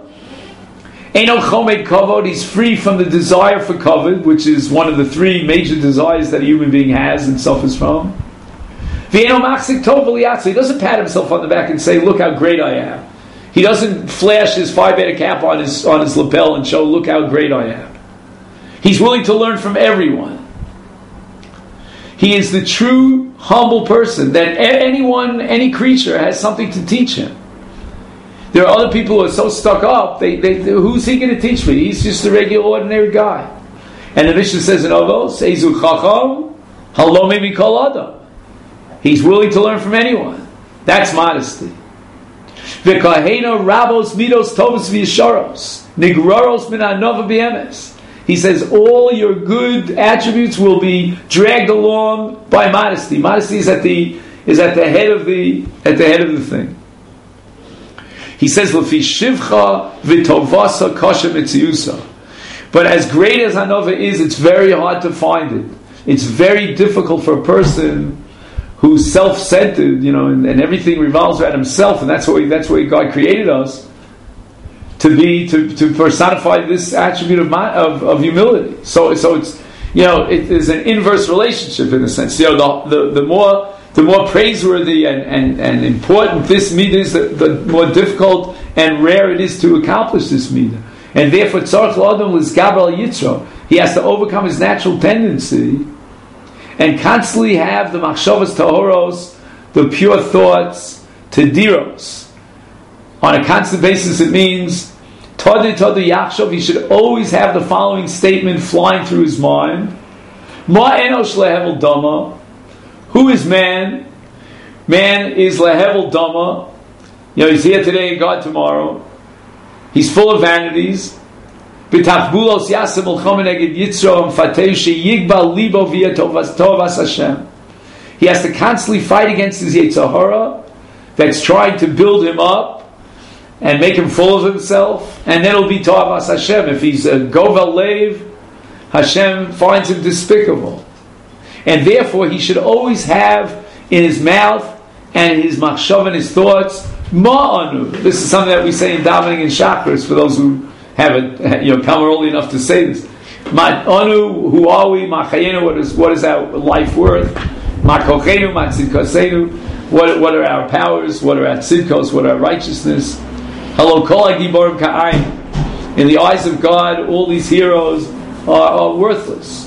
Eino chomed kavod. He's free from the desire for kavod, which is one of the three major desires that a human being has and suffers from. V'eino machzik tov v'liatzu. He doesn't pat himself on the back and say, "Look how great I am." He doesn't flash his phi beta cap on his on his lapel and show, "Look how great I am." He's willing to learn from everyone. He is the true humble person that anyone, any creature has something to teach him. There are other people who are so stuck up, they, they, they, who's he going to teach me? He's just a regular, ordinary guy. And the Mishnah says in Avos, Eizu chacham, halom mikol adam. He's willing to learn from anyone. That's modesty. V'kahena rabos midos tovos v'yisharos, nigraros min hanova b'emes. He says all your good attributes will be dragged along by modesty. Modesty is at the is at the head of the at the head of the thing. He says, "L'fi shivcha v'tovasa kasha mitziusa." But as great as Hanova is, it's very hard to find it. It's very difficult for a person who's self-centered, you know, and, and everything revolves around himself, and that's why that's why God created us to be to, to personify this attribute of, of of humility. So so it's you know it is an inverse relationship in a sense. You know, the the, the more. The more praiseworthy and, and, and important this midah is, the, the more difficult and rare it is to accomplish this midah. And therefore, tzarich l'adam l'zgaber yitzro. He has to overcome his natural tendency and constantly have the machshavas tahoros, the pure thoughts, tediros. On a constant basis, it means tadi tadi yachshav. He should always have the following statement flying through his mind: Ma enosh lehevel dama. Who is man? Man is lehevel dama. You know, he's here today and gone tomorrow. He's full of vanities. B'tachbulos yasem ulchomen eged yitzro mfatei sheyigbal libo via tovas Hashem. He has to constantly fight against his Yetzer Hara that's trying to build him up and make him full of himself, and then it'll be tovas Hashem. If he's a govel leiv, Hashem finds him despicable. And therefore, he should always have in his mouth and in his machshav and his thoughts, ma'anu. This is something that we say in davening and chakras for those who haven't, you know, come early enough to say this. Ma'anu, who are we? Ma'chayenu, what is what is our life worth? Ma'kochenu, ma'tzidkosenu, what what are our powers? What are our tzidkos? What are our righteousness? Hello, kol hagiborim ka'ayin. In the eyes of God, all these heroes are, are worthless.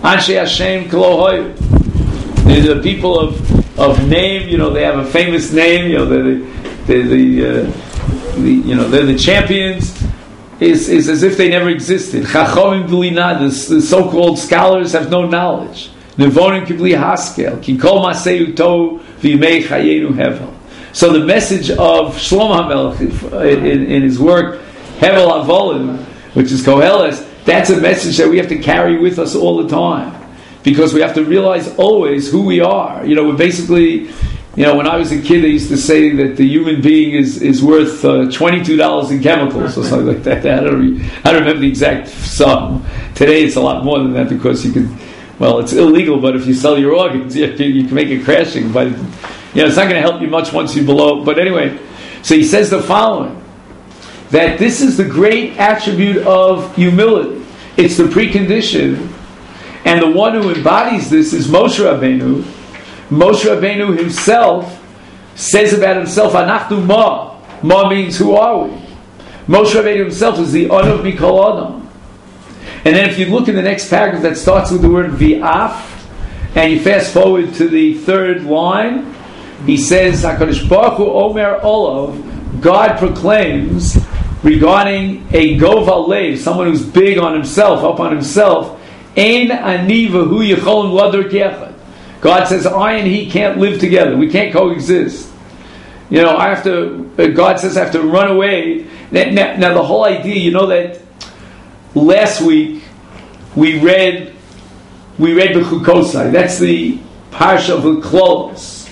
Anshe Hashem Klo Hoyu. The people of, of name, you know, they have a famous name, you know, they're the, they're the, uh, the you know, they're the champions. Is is as if they never existed. Chachamim B'li the so-called scholars have no knowledge. Nevonim Kibli Haskel, Ki Kol Maseu Tov V'Yimei Chayenu Hevel. So the message of Shlomo HaMelech in, in, in his work Hevel Avolim, which is Koheles, that's a message that we have to carry with us all the time, because we have to realize always who we are. You know, we're basically, you know, when I was a kid, they used to say that the human being is, is worth uh, twenty-two dollars in chemicals or something like that. I don't, re- I don't remember the exact sum. Today it's a lot more than that, because you can, well, it's illegal, but if you sell your organs, you, you can make it crashing. But, you know, it's not going to help you much once you're below. But anyway, so he says the following, that this is the great attribute of humility. It's the precondition, and the one who embodies this is Moshe Rabbeinu. Moshe Rabbeinu himself says about himself, Anachnu Ma. Ma means, who are we? Moshe Rabbeinu himself is the Anav Mikol Adam. And then if you look in the next paragraph that starts with the word V'af, and you fast forward to the third line, he says, HaKadosh Baruch Hu Omer Olav, God proclaims regarding a Gov Alev, someone who's big on himself, up on himself, Ein Ani V'hu Yecholim Lador Kechad. God says, I and he can't live together. We can't coexist. You know, I have to, God says I have to run away. Now, now, now the whole idea, you know that last week we read, we read B'chukosai. That's the parsha of the Klolos.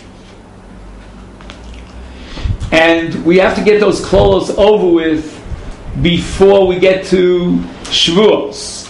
And we have to get those Klolos over with before we get to Shavuos.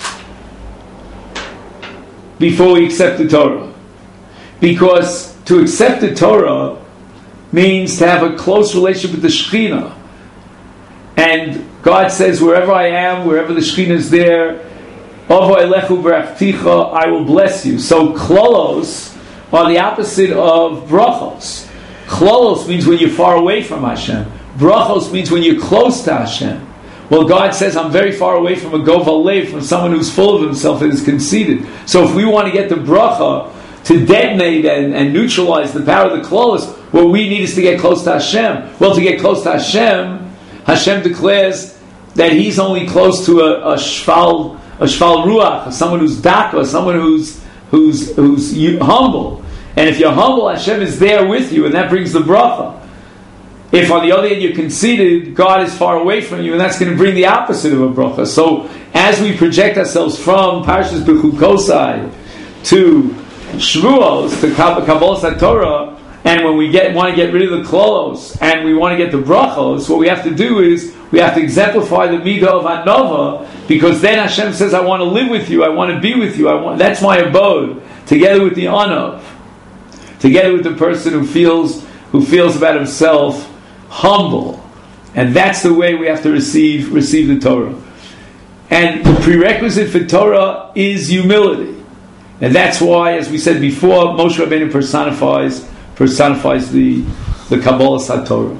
Before we accept the Torah. Because to accept the Torah means to have a close relationship with the Shekhinah. And God says, wherever I am, wherever the Shekhinah is there, Ovo elechu b'rachticha, I will bless you. So klolos are the opposite of brachos. Klolos means when you're far away from Hashem. Brachos means when you're close to Hashem. Well, God says, I'm very far away from a Gov Alev, from someone who's full of himself and is conceited. So if we want to get the bracha to detonate and, and neutralize the power of the klolos, what we need is to get close to Hashem. Well, to get close to Hashem, Hashem declares that He's only close to a, a shval, a shval ruach, someone who's daka, someone who's who's who's humble. And if you're humble, Hashem is there with you, and that brings the bracha. If on the other hand you're conceited, God is far away from you, and that's going to bring the opposite of a bracha. So as we project ourselves from Parshas B'chukosai to Shavuos, to Kabbalas HaTorah, and when we get want to get rid of the klolos and we want to get the brachos, what we have to do is we have to exemplify the midah of Anova, because then Hashem says, I want to live with you, I want to be with you, I want, that's my abode, together with the Anav, together with the person who feels who feels about himself humble. And that's the way we have to receive receive the Torah. And the prerequisite for Torah is humility. And that's why, as we said before, Moshe Rabbeinu personifies personifies the the Kabbalas HaTorah.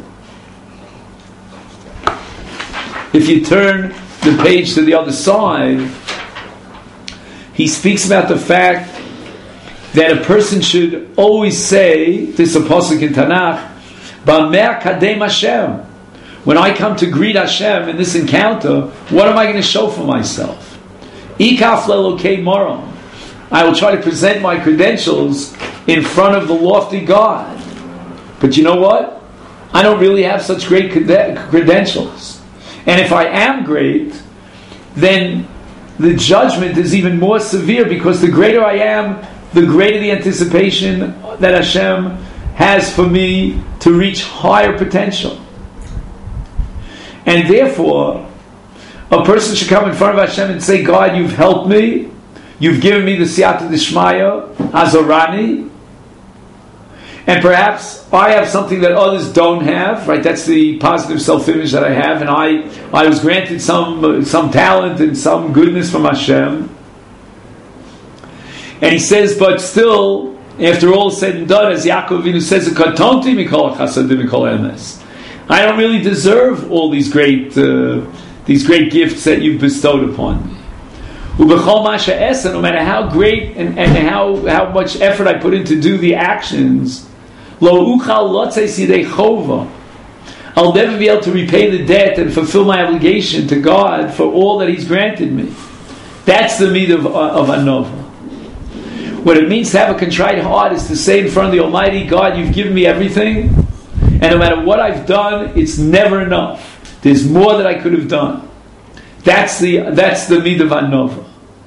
If you turn the page to the other side, he speaks about the fact that a person should always say, this is a pasuk in Tanakh, B'amer kadem Hashem. When I come to greet Hashem in this encounter, what am I going to show for myself? Ikaf lelokei moram. I will try to present my credentials in front of the lofty God. But you know what? I don't really have such great credentials. And if I am great, then the judgment is even more severe, because the greater I am, the greater the anticipation that Hashem has for me to reach higher potential. And therefore, a person should come in front of Hashem and say, God, you've helped me. You've given me the siyata d'shmaya, azorani, and perhaps I have something that others don't have. Right? That's the positive self-image that I have, and I, I was granted some uh, some talent and some goodness from Hashem. And he says, but still, after all is said and done, as Yaakov Avinu says, "Katonti mikol chasadim mikol emes." I don't really deserve all these great uh, these great gifts that you've bestowed upon me. Ubechol masha esa, no matter how great and, and how, how much effort I put in to do the actions, lo uchal lotzei sidei chova, I'll never be able to repay the debt and fulfill my obligation to God for all that He's granted me. That's the meat of, of anova. What it means to have a contrite heart is to say in front of the Almighty, God, you've given me everything, and no matter what I've done, it's never enough. There's more that I could have done. That's the that's the meat of anova.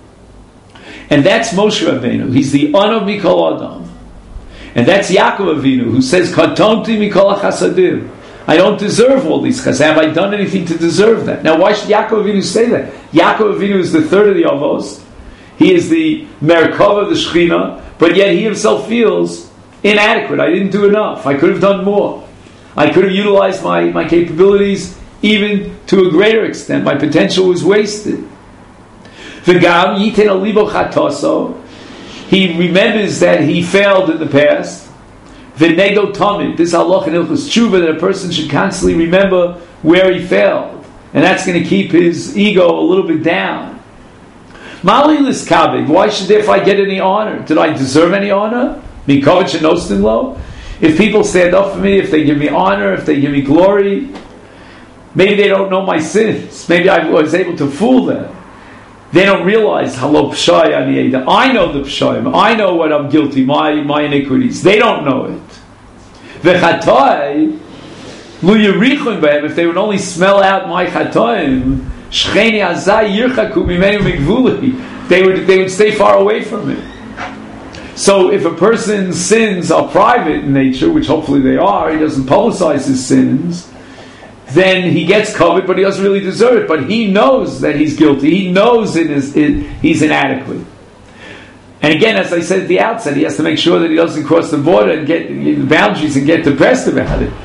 And that's Moshe Rabbeinu. He's the Anov Mikol Adam. And that's Yaakov Avinu, who says, Katonti Mikol HaChasadim. I don't deserve all these chesed. Have I done anything to deserve that? Now, why should Yaakov Avinu say that? Yaakov Avinu is the third of the Avos. He is the Merkava, the Shechina, but yet he himself feels inadequate. I didn't do enough. I could have done more. I could have utilized my, my capabilities even to a greater extent. My potential was wasted. V'gam yiten alibo chatoso. He remembers that he failed in the past. V'nego tamid. This halach and ilchus tshuva, that a person should constantly remember where he failed, and that's going to keep his ego a little bit down. Mali liskabig. Why should therefore I get any honor? Did I deserve any honor? Mikovich and Ostinlo. If people stand up for me, if they give me honor, if they give me glory, maybe they don't know my sins. Maybe I was able to fool them. They don't realize halo pshay ani. I know the pshayim. I know what I'm guilty. My my iniquities. They don't know it. V'chatai lu yirichun b'hem. If they would only smell out my chatoim, shcheni azay yirchaku mimenu migvuli. They would they would stay far away from it. So if a person's sins are private in nature, which hopefully they are, he doesn't publicize his sins, then he gets covered, but he doesn't really deserve it. But he knows that he's guilty. He knows it is, it, he's inadequate. And again, as I said at the outset, he has to make sure that he doesn't cross the border and get the boundaries and get depressed about it.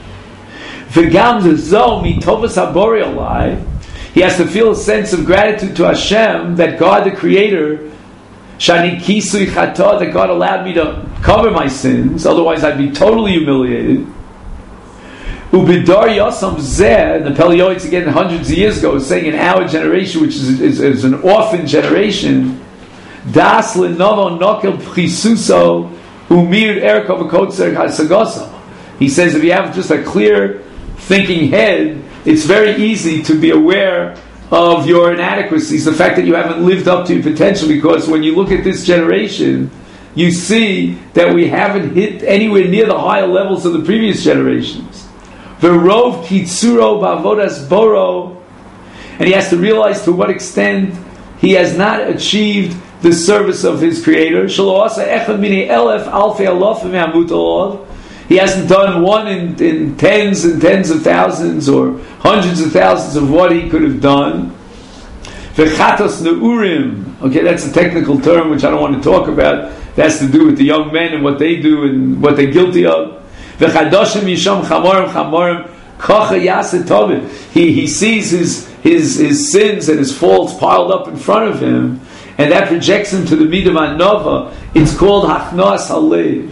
He has to feel a sense of gratitude to Hashem, that God, the Creator, Shani kisui chata, that God allowed me to cover my sins, otherwise I'd be totally humiliated. Ubidar Yosam Zeh, the Pele Yoetz again hundreds of years ago was saying in our generation, which is, is, is an orphan generation, Das Lenovo Nokel Pchisuso Umir Erkov Kotzer Hasagoso. He says if you have just a clear thinking head, it's very easy to be aware of your inadequacies, the fact that you haven't lived up to your potential, because when you look at this generation, you see that we haven't hit anywhere near the higher levels of the previous generations. Verov kitsuro bavodas boro, and he has to realize to what extent he has not achieved the service of his Creator. He hasn't done one in, in tens and tens of thousands or hundreds of thousands of what he could have done. V'chatos neurim. Okay, that's a technical term which I don't want to talk about. It has to do with the young men and what they do and what they're guilty of. V'chadoshim yisham chamorim chamorim kocha yaset tovim. He he sees his his his sins and his faults piled up in front of him, and that projects him to the midah anova. It's called hachnos halev.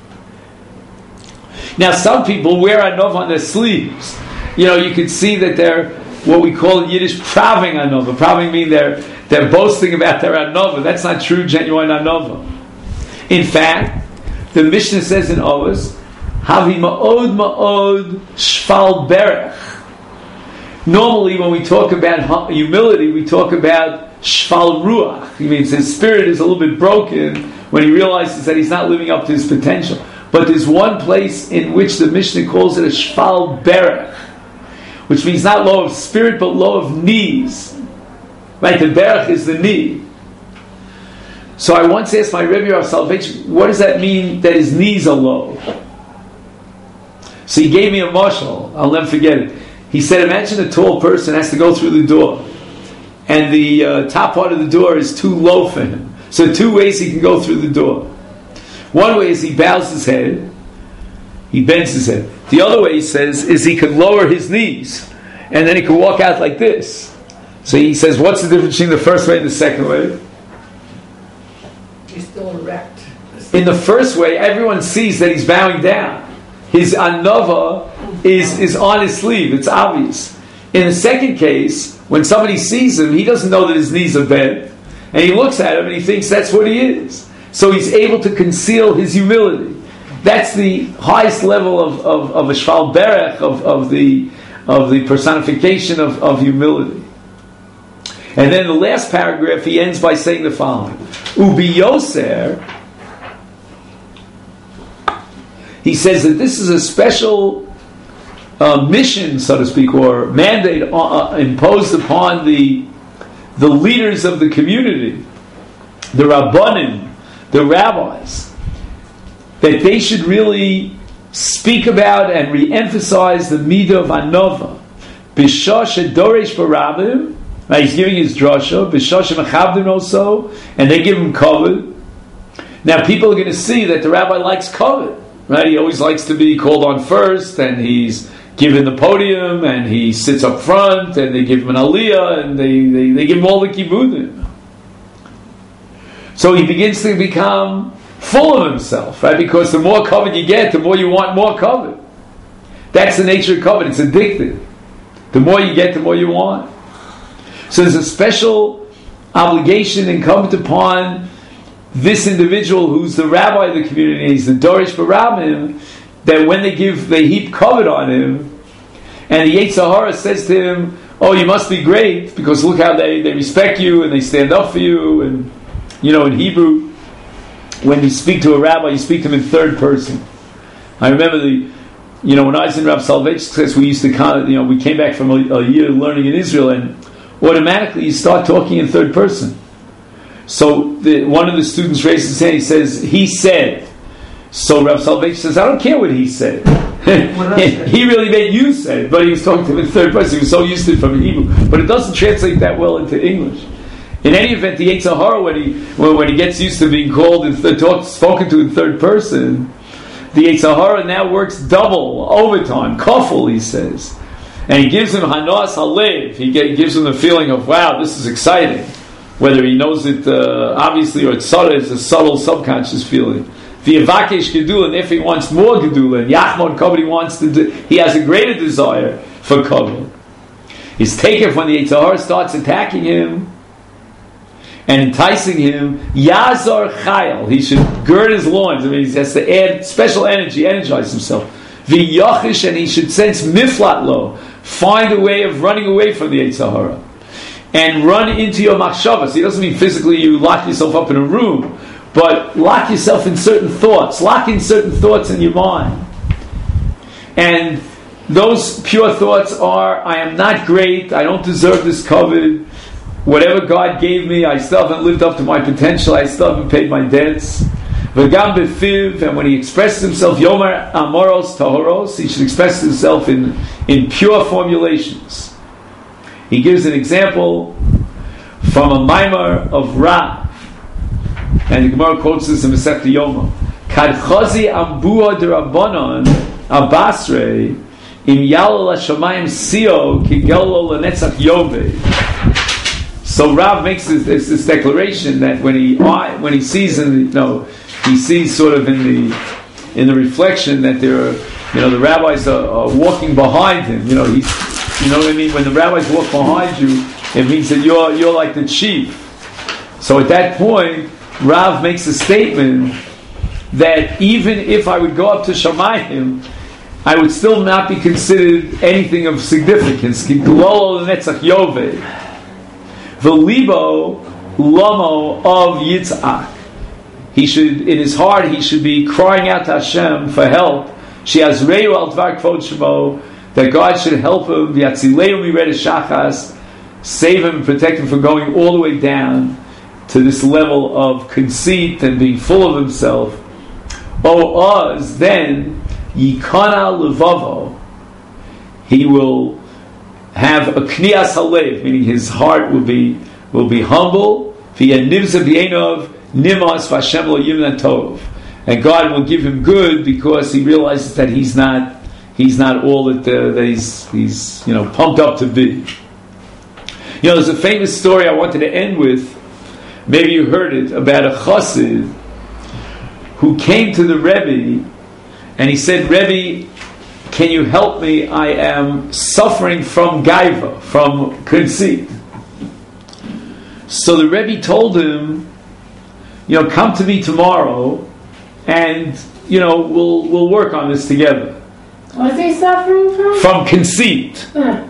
Now, some people wear anova on their sleeves. You know, you can see that they're what we call in Yiddish praving anova. Praving means they're they're boasting about their anova. That's not true, genuine anova. In fact, the Mishnah says in Ovos, Havi ma'od ma'od shfal berech. Normally, when we talk about humility, we talk about shfal ruach. He means his spirit is a little bit broken when he realizes that he's not living up to his potential. But there's one place in which the Mishnah calls it a shfal berech, which means not low of spirit, but low of knees. Right? The berech is the knee. So I once asked my Rebbe of Salvation, what does that mean that his knees are low? So he gave me a mashal. I'll never forget it. He said, imagine a tall person has to go through the door, and the uh, top part of the door is too low for him. So two ways he can go through the door. One way is he bows his head, he bends his head. The other way, he says, is he could lower his knees, and then he could walk out like this. So he says, what's the difference between the first way and the second way? He's still erect. In the first way, everyone sees that he's bowing down. His anova is, is on his sleeve, it's obvious. In the second case, when somebody sees him, he doesn't know that his knees are bent. And he looks at him and he thinks that's what he is. So he's able to conceal his humility. That's the highest level of, of, of a Shval Berech, of, of, the, of the personification of, of humility. And then the last paragraph, he ends by saying the following. Ubi Yoser, he says that this is a special uh, mission, so to speak, or mandate uh, imposed upon the, the leaders of the community, the Rabbanim, the rabbis, that they should really speak about and re-emphasize the midah of Anova. B'shah shedoresh barabim, right, he's giving his drasha, b'shah shemachavdim also, and they give him kavod. Now people are going to see that the rabbi likes kavod, right? He always likes to be called on first, and he's given the podium, and he sits up front, and they give him an aliyah, and they, they, they give him all the kibudim. So he begins to become full of himself, right? Because the more covet you get, the more you want more covet. That's the nature of covet. It's addictive. The more you get, the more you want. So there's a special obligation incumbent upon this individual who's the rabbi of the community, he's the Dorish Barabim, that when they give, they heap covet on him, and the Yetzer Hara says to him, oh, you must be great, because look how they, they respect you, and they stand up for you, and, you know, in Hebrew, when you speak to a rabbi, you speak to him in third person. I remember the, you know, when I was in Rav Soloveitchik's class, we used to kind of, you know, we came back from a, a year learning in Israel, and automatically you start talking in third person. So the, one of the students raised his hand, he says, he said. So Rav Soloveitchik says, I don't care what he said. He really meant you said, but he was talking to him in third person. He was so used to it from Hebrew. But it doesn't translate that well into English. In any event, the Yetzer Hara, when he when, when he gets used to being called and th- talk, spoken to in third person, the Yetzer Hara now works double, overtime, kafel, he says. And he gives him hanas halev. He get, gives him the feeling of, wow, this is exciting. Whether he knows it uh, obviously or it's subtle, it's a subtle subconscious feeling. The Yavakesh Gedula, and if he wants more Gedula, and Yachmon Kavod, he wants to do, he has a greater desire for Kavod. He's taken when the Yetzer Hara starts attacking him and enticing him, Yazar Chayil, he should gird his loins. I mean, he has to add special energy, energize himself. V'yachish, and he should sense Miflat Lo, find a way of running away from the Yetzer Hara. And run into your machshavas. It doesn't mean physically you lock yourself up in a room, but lock yourself in certain thoughts. Lock in certain thoughts in your mind. And those pure thoughts are, I am not great, I don't deserve this covet. Whatever God gave me, I still haven't lived up to my potential, I still haven't paid my debts. V'gam befiv, and when he expresses himself, Yomar Amoros Tahoros, he should express himself in, in pure formulations. He gives an example from a Maimar of Rav, and the Gemara quotes this in Masechta Yoma. Kad chazi ambua derabanan abasre im yalol hashamayim sio kigelo lenetzach yove. So Rav makes this, this, this declaration that when he when he sees in the, you know, he sees sort of in the in the reflection that there are, you know, the rabbis are, are walking behind him. You know, he's, you know what I mean? When the rabbis walk behind you, it means that you're you're like the chief. So at that point, Rav makes a statement that even if I would go up to Shamayim, I would still not be considered anything of significance. Gilolo netzach yove, v'libo lomo of Yitzhak. He should, in his heart, he should be crying out to Hashem for help. She has reyu al dvar kvod shemo, that God should help him, v'yatzileu mired shachas, save him and protect him from going all the way down to this level of conceit and being full of himself. O Oz, then yikana levavo, he will have a knias halev, meaning his heart will be will be humble. V'yanivza b'yenov nimas v'Hashem lo yimnan tov, and God will give him good because he realizes that he's not he's not all that, uh, that he's he's you know pumped up to be. You know, there's a famous story I wanted to end with. Maybe you heard it, about a chassid who came to the Rebbe and he said, Rebbe, can you help me? I am suffering from gaiva, from conceit. So the Rebbe told him, you know, come to me tomorrow, and you know we'll we'll work on this together. What's he suffering from? From conceit. Yeah.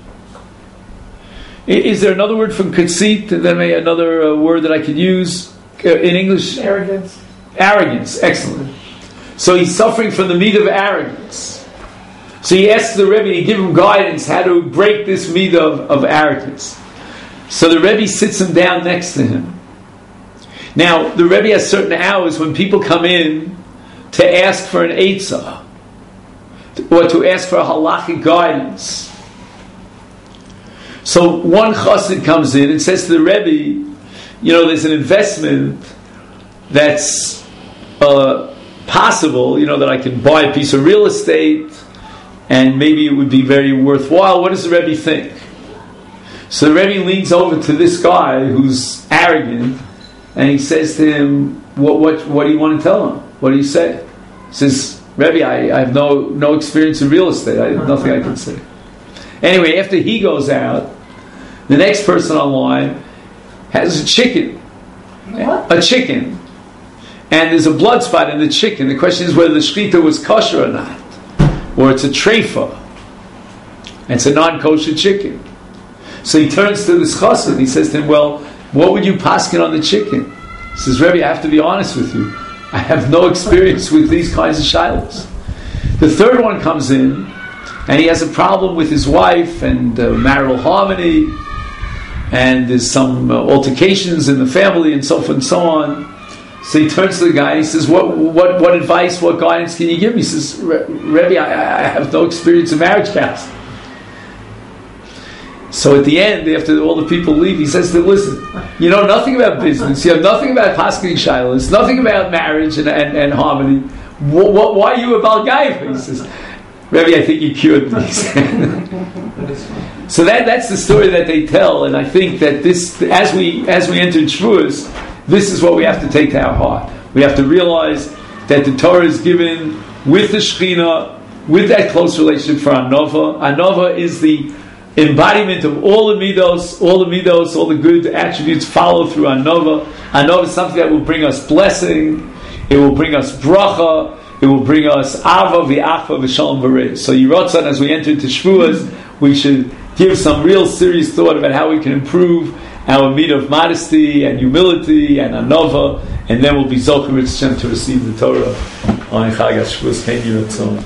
Is there another word from conceit? And then maybe another uh, word that I could use uh, in English? Arrogance. Arrogance. Excellent. So he's suffering from the midah of arrogance. So he asks the Rebbe to give him guidance how to break this midah of, of arrogance. So the Rebbe sits him down next to him. Now, the Rebbe has certain hours when people come in to ask for an eitzah or to ask for a halachic guidance. So one chassid comes in and says to the Rebbe, you know, there's an investment that's uh, possible, you know, that I can buy a piece of real estate and maybe it would be very worthwhile. What does the Rebbe think? So the Rebbe leans over to this guy who's arrogant and he says to him, what, what, what do you want to tell him? What do you say? He says, Rebbe, I, I have no, no experience in real estate. I have nothing I can say. Anyway, after he goes out, the next person online has a chicken. What? A chicken. And there's a blood spot in the chicken. The question is whether the shechita was kosher or not. Or it's a treifa. It's a non-kosher chicken. So he turns to this chassid and he says to him, well, what would you paskin on the chicken? He says, Rebbe, I have to be honest with you. I have no experience with these kinds of shilos. The third one comes in and he has a problem with his wife and uh, marital harmony, and there's some uh, altercations in the family and so forth and so on. So he turns to the guy and he says, what what what advice, what guidance can you give me? He says, Rebbe, I, I have no experience in marriage counseling. So at the end, after all the people leave, he says to them, listen, you know nothing about business, you have nothing about paskin shilos, nothing about marriage and, and, and harmony. What, what, why are you a balgaiva? He says, Rebbe, I think you cured me. So that that's the story that they tell, and I think that this, as we as we enter Shavuos, this is what we have to take to our heart. We have to realize that the Torah is given with the Shekhinah, with that close relationship for Anova. Anova is the embodiment of all the midos, all the midos, all the good attributes follow through Anova. Anova is something that will bring us blessing, it will bring us bracha, it will bring us ava v'achva v'shalom v'reis. So Yiratzon, as we enter into Shavuos, we should give some real serious thought about how we can improve our midah of modesty and humility and anova, and then we'll be zocher mitzvah to receive the Torah on Chag HaShavuos. Thank you, Ratzon.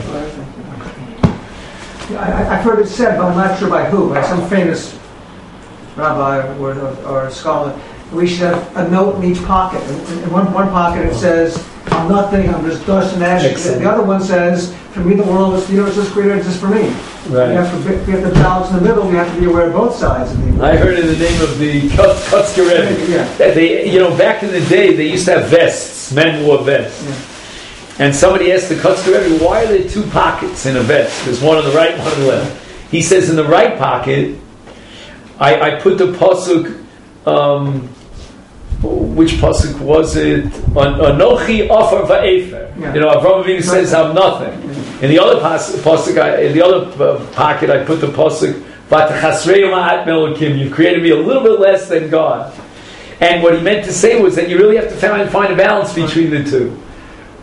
I, I've heard it said, but I'm not sure by who, by some famous rabbi or, or, or scholar. We should have a note in each pocket. In, in one, one pocket it says, I'm nothing, I'm just dust and ashes. The other one says, for me the world is, the universe is created just for me. Right. We have to we have to balance in the middle. We have to be aware of both sides. Of the I heard in the name of the Kotzker Rebbe yeah. that they, you know, back in the day they used to have vests. Men wore vests. Yeah. And somebody asked the Kotzker Rebbe, why are there two pockets in a vest? There's one on the right, one on the left. He says, in the right pocket, I, I put the pasuk. Um, Which pasuk was it? Anochi offer va'efer. You know, Avraham Avinu says, "I'm nothing." In the other pasuk, I, in the other uh, pocket, I put the pasuk, "Vatachasrei ma'at melokim." You created me a little bit less than God. And what he meant to say was that you really have to find find a balance between the two.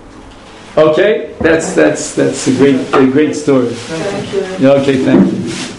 Okay, that's that's that's a great a great story. Thank you. Okay, thank you.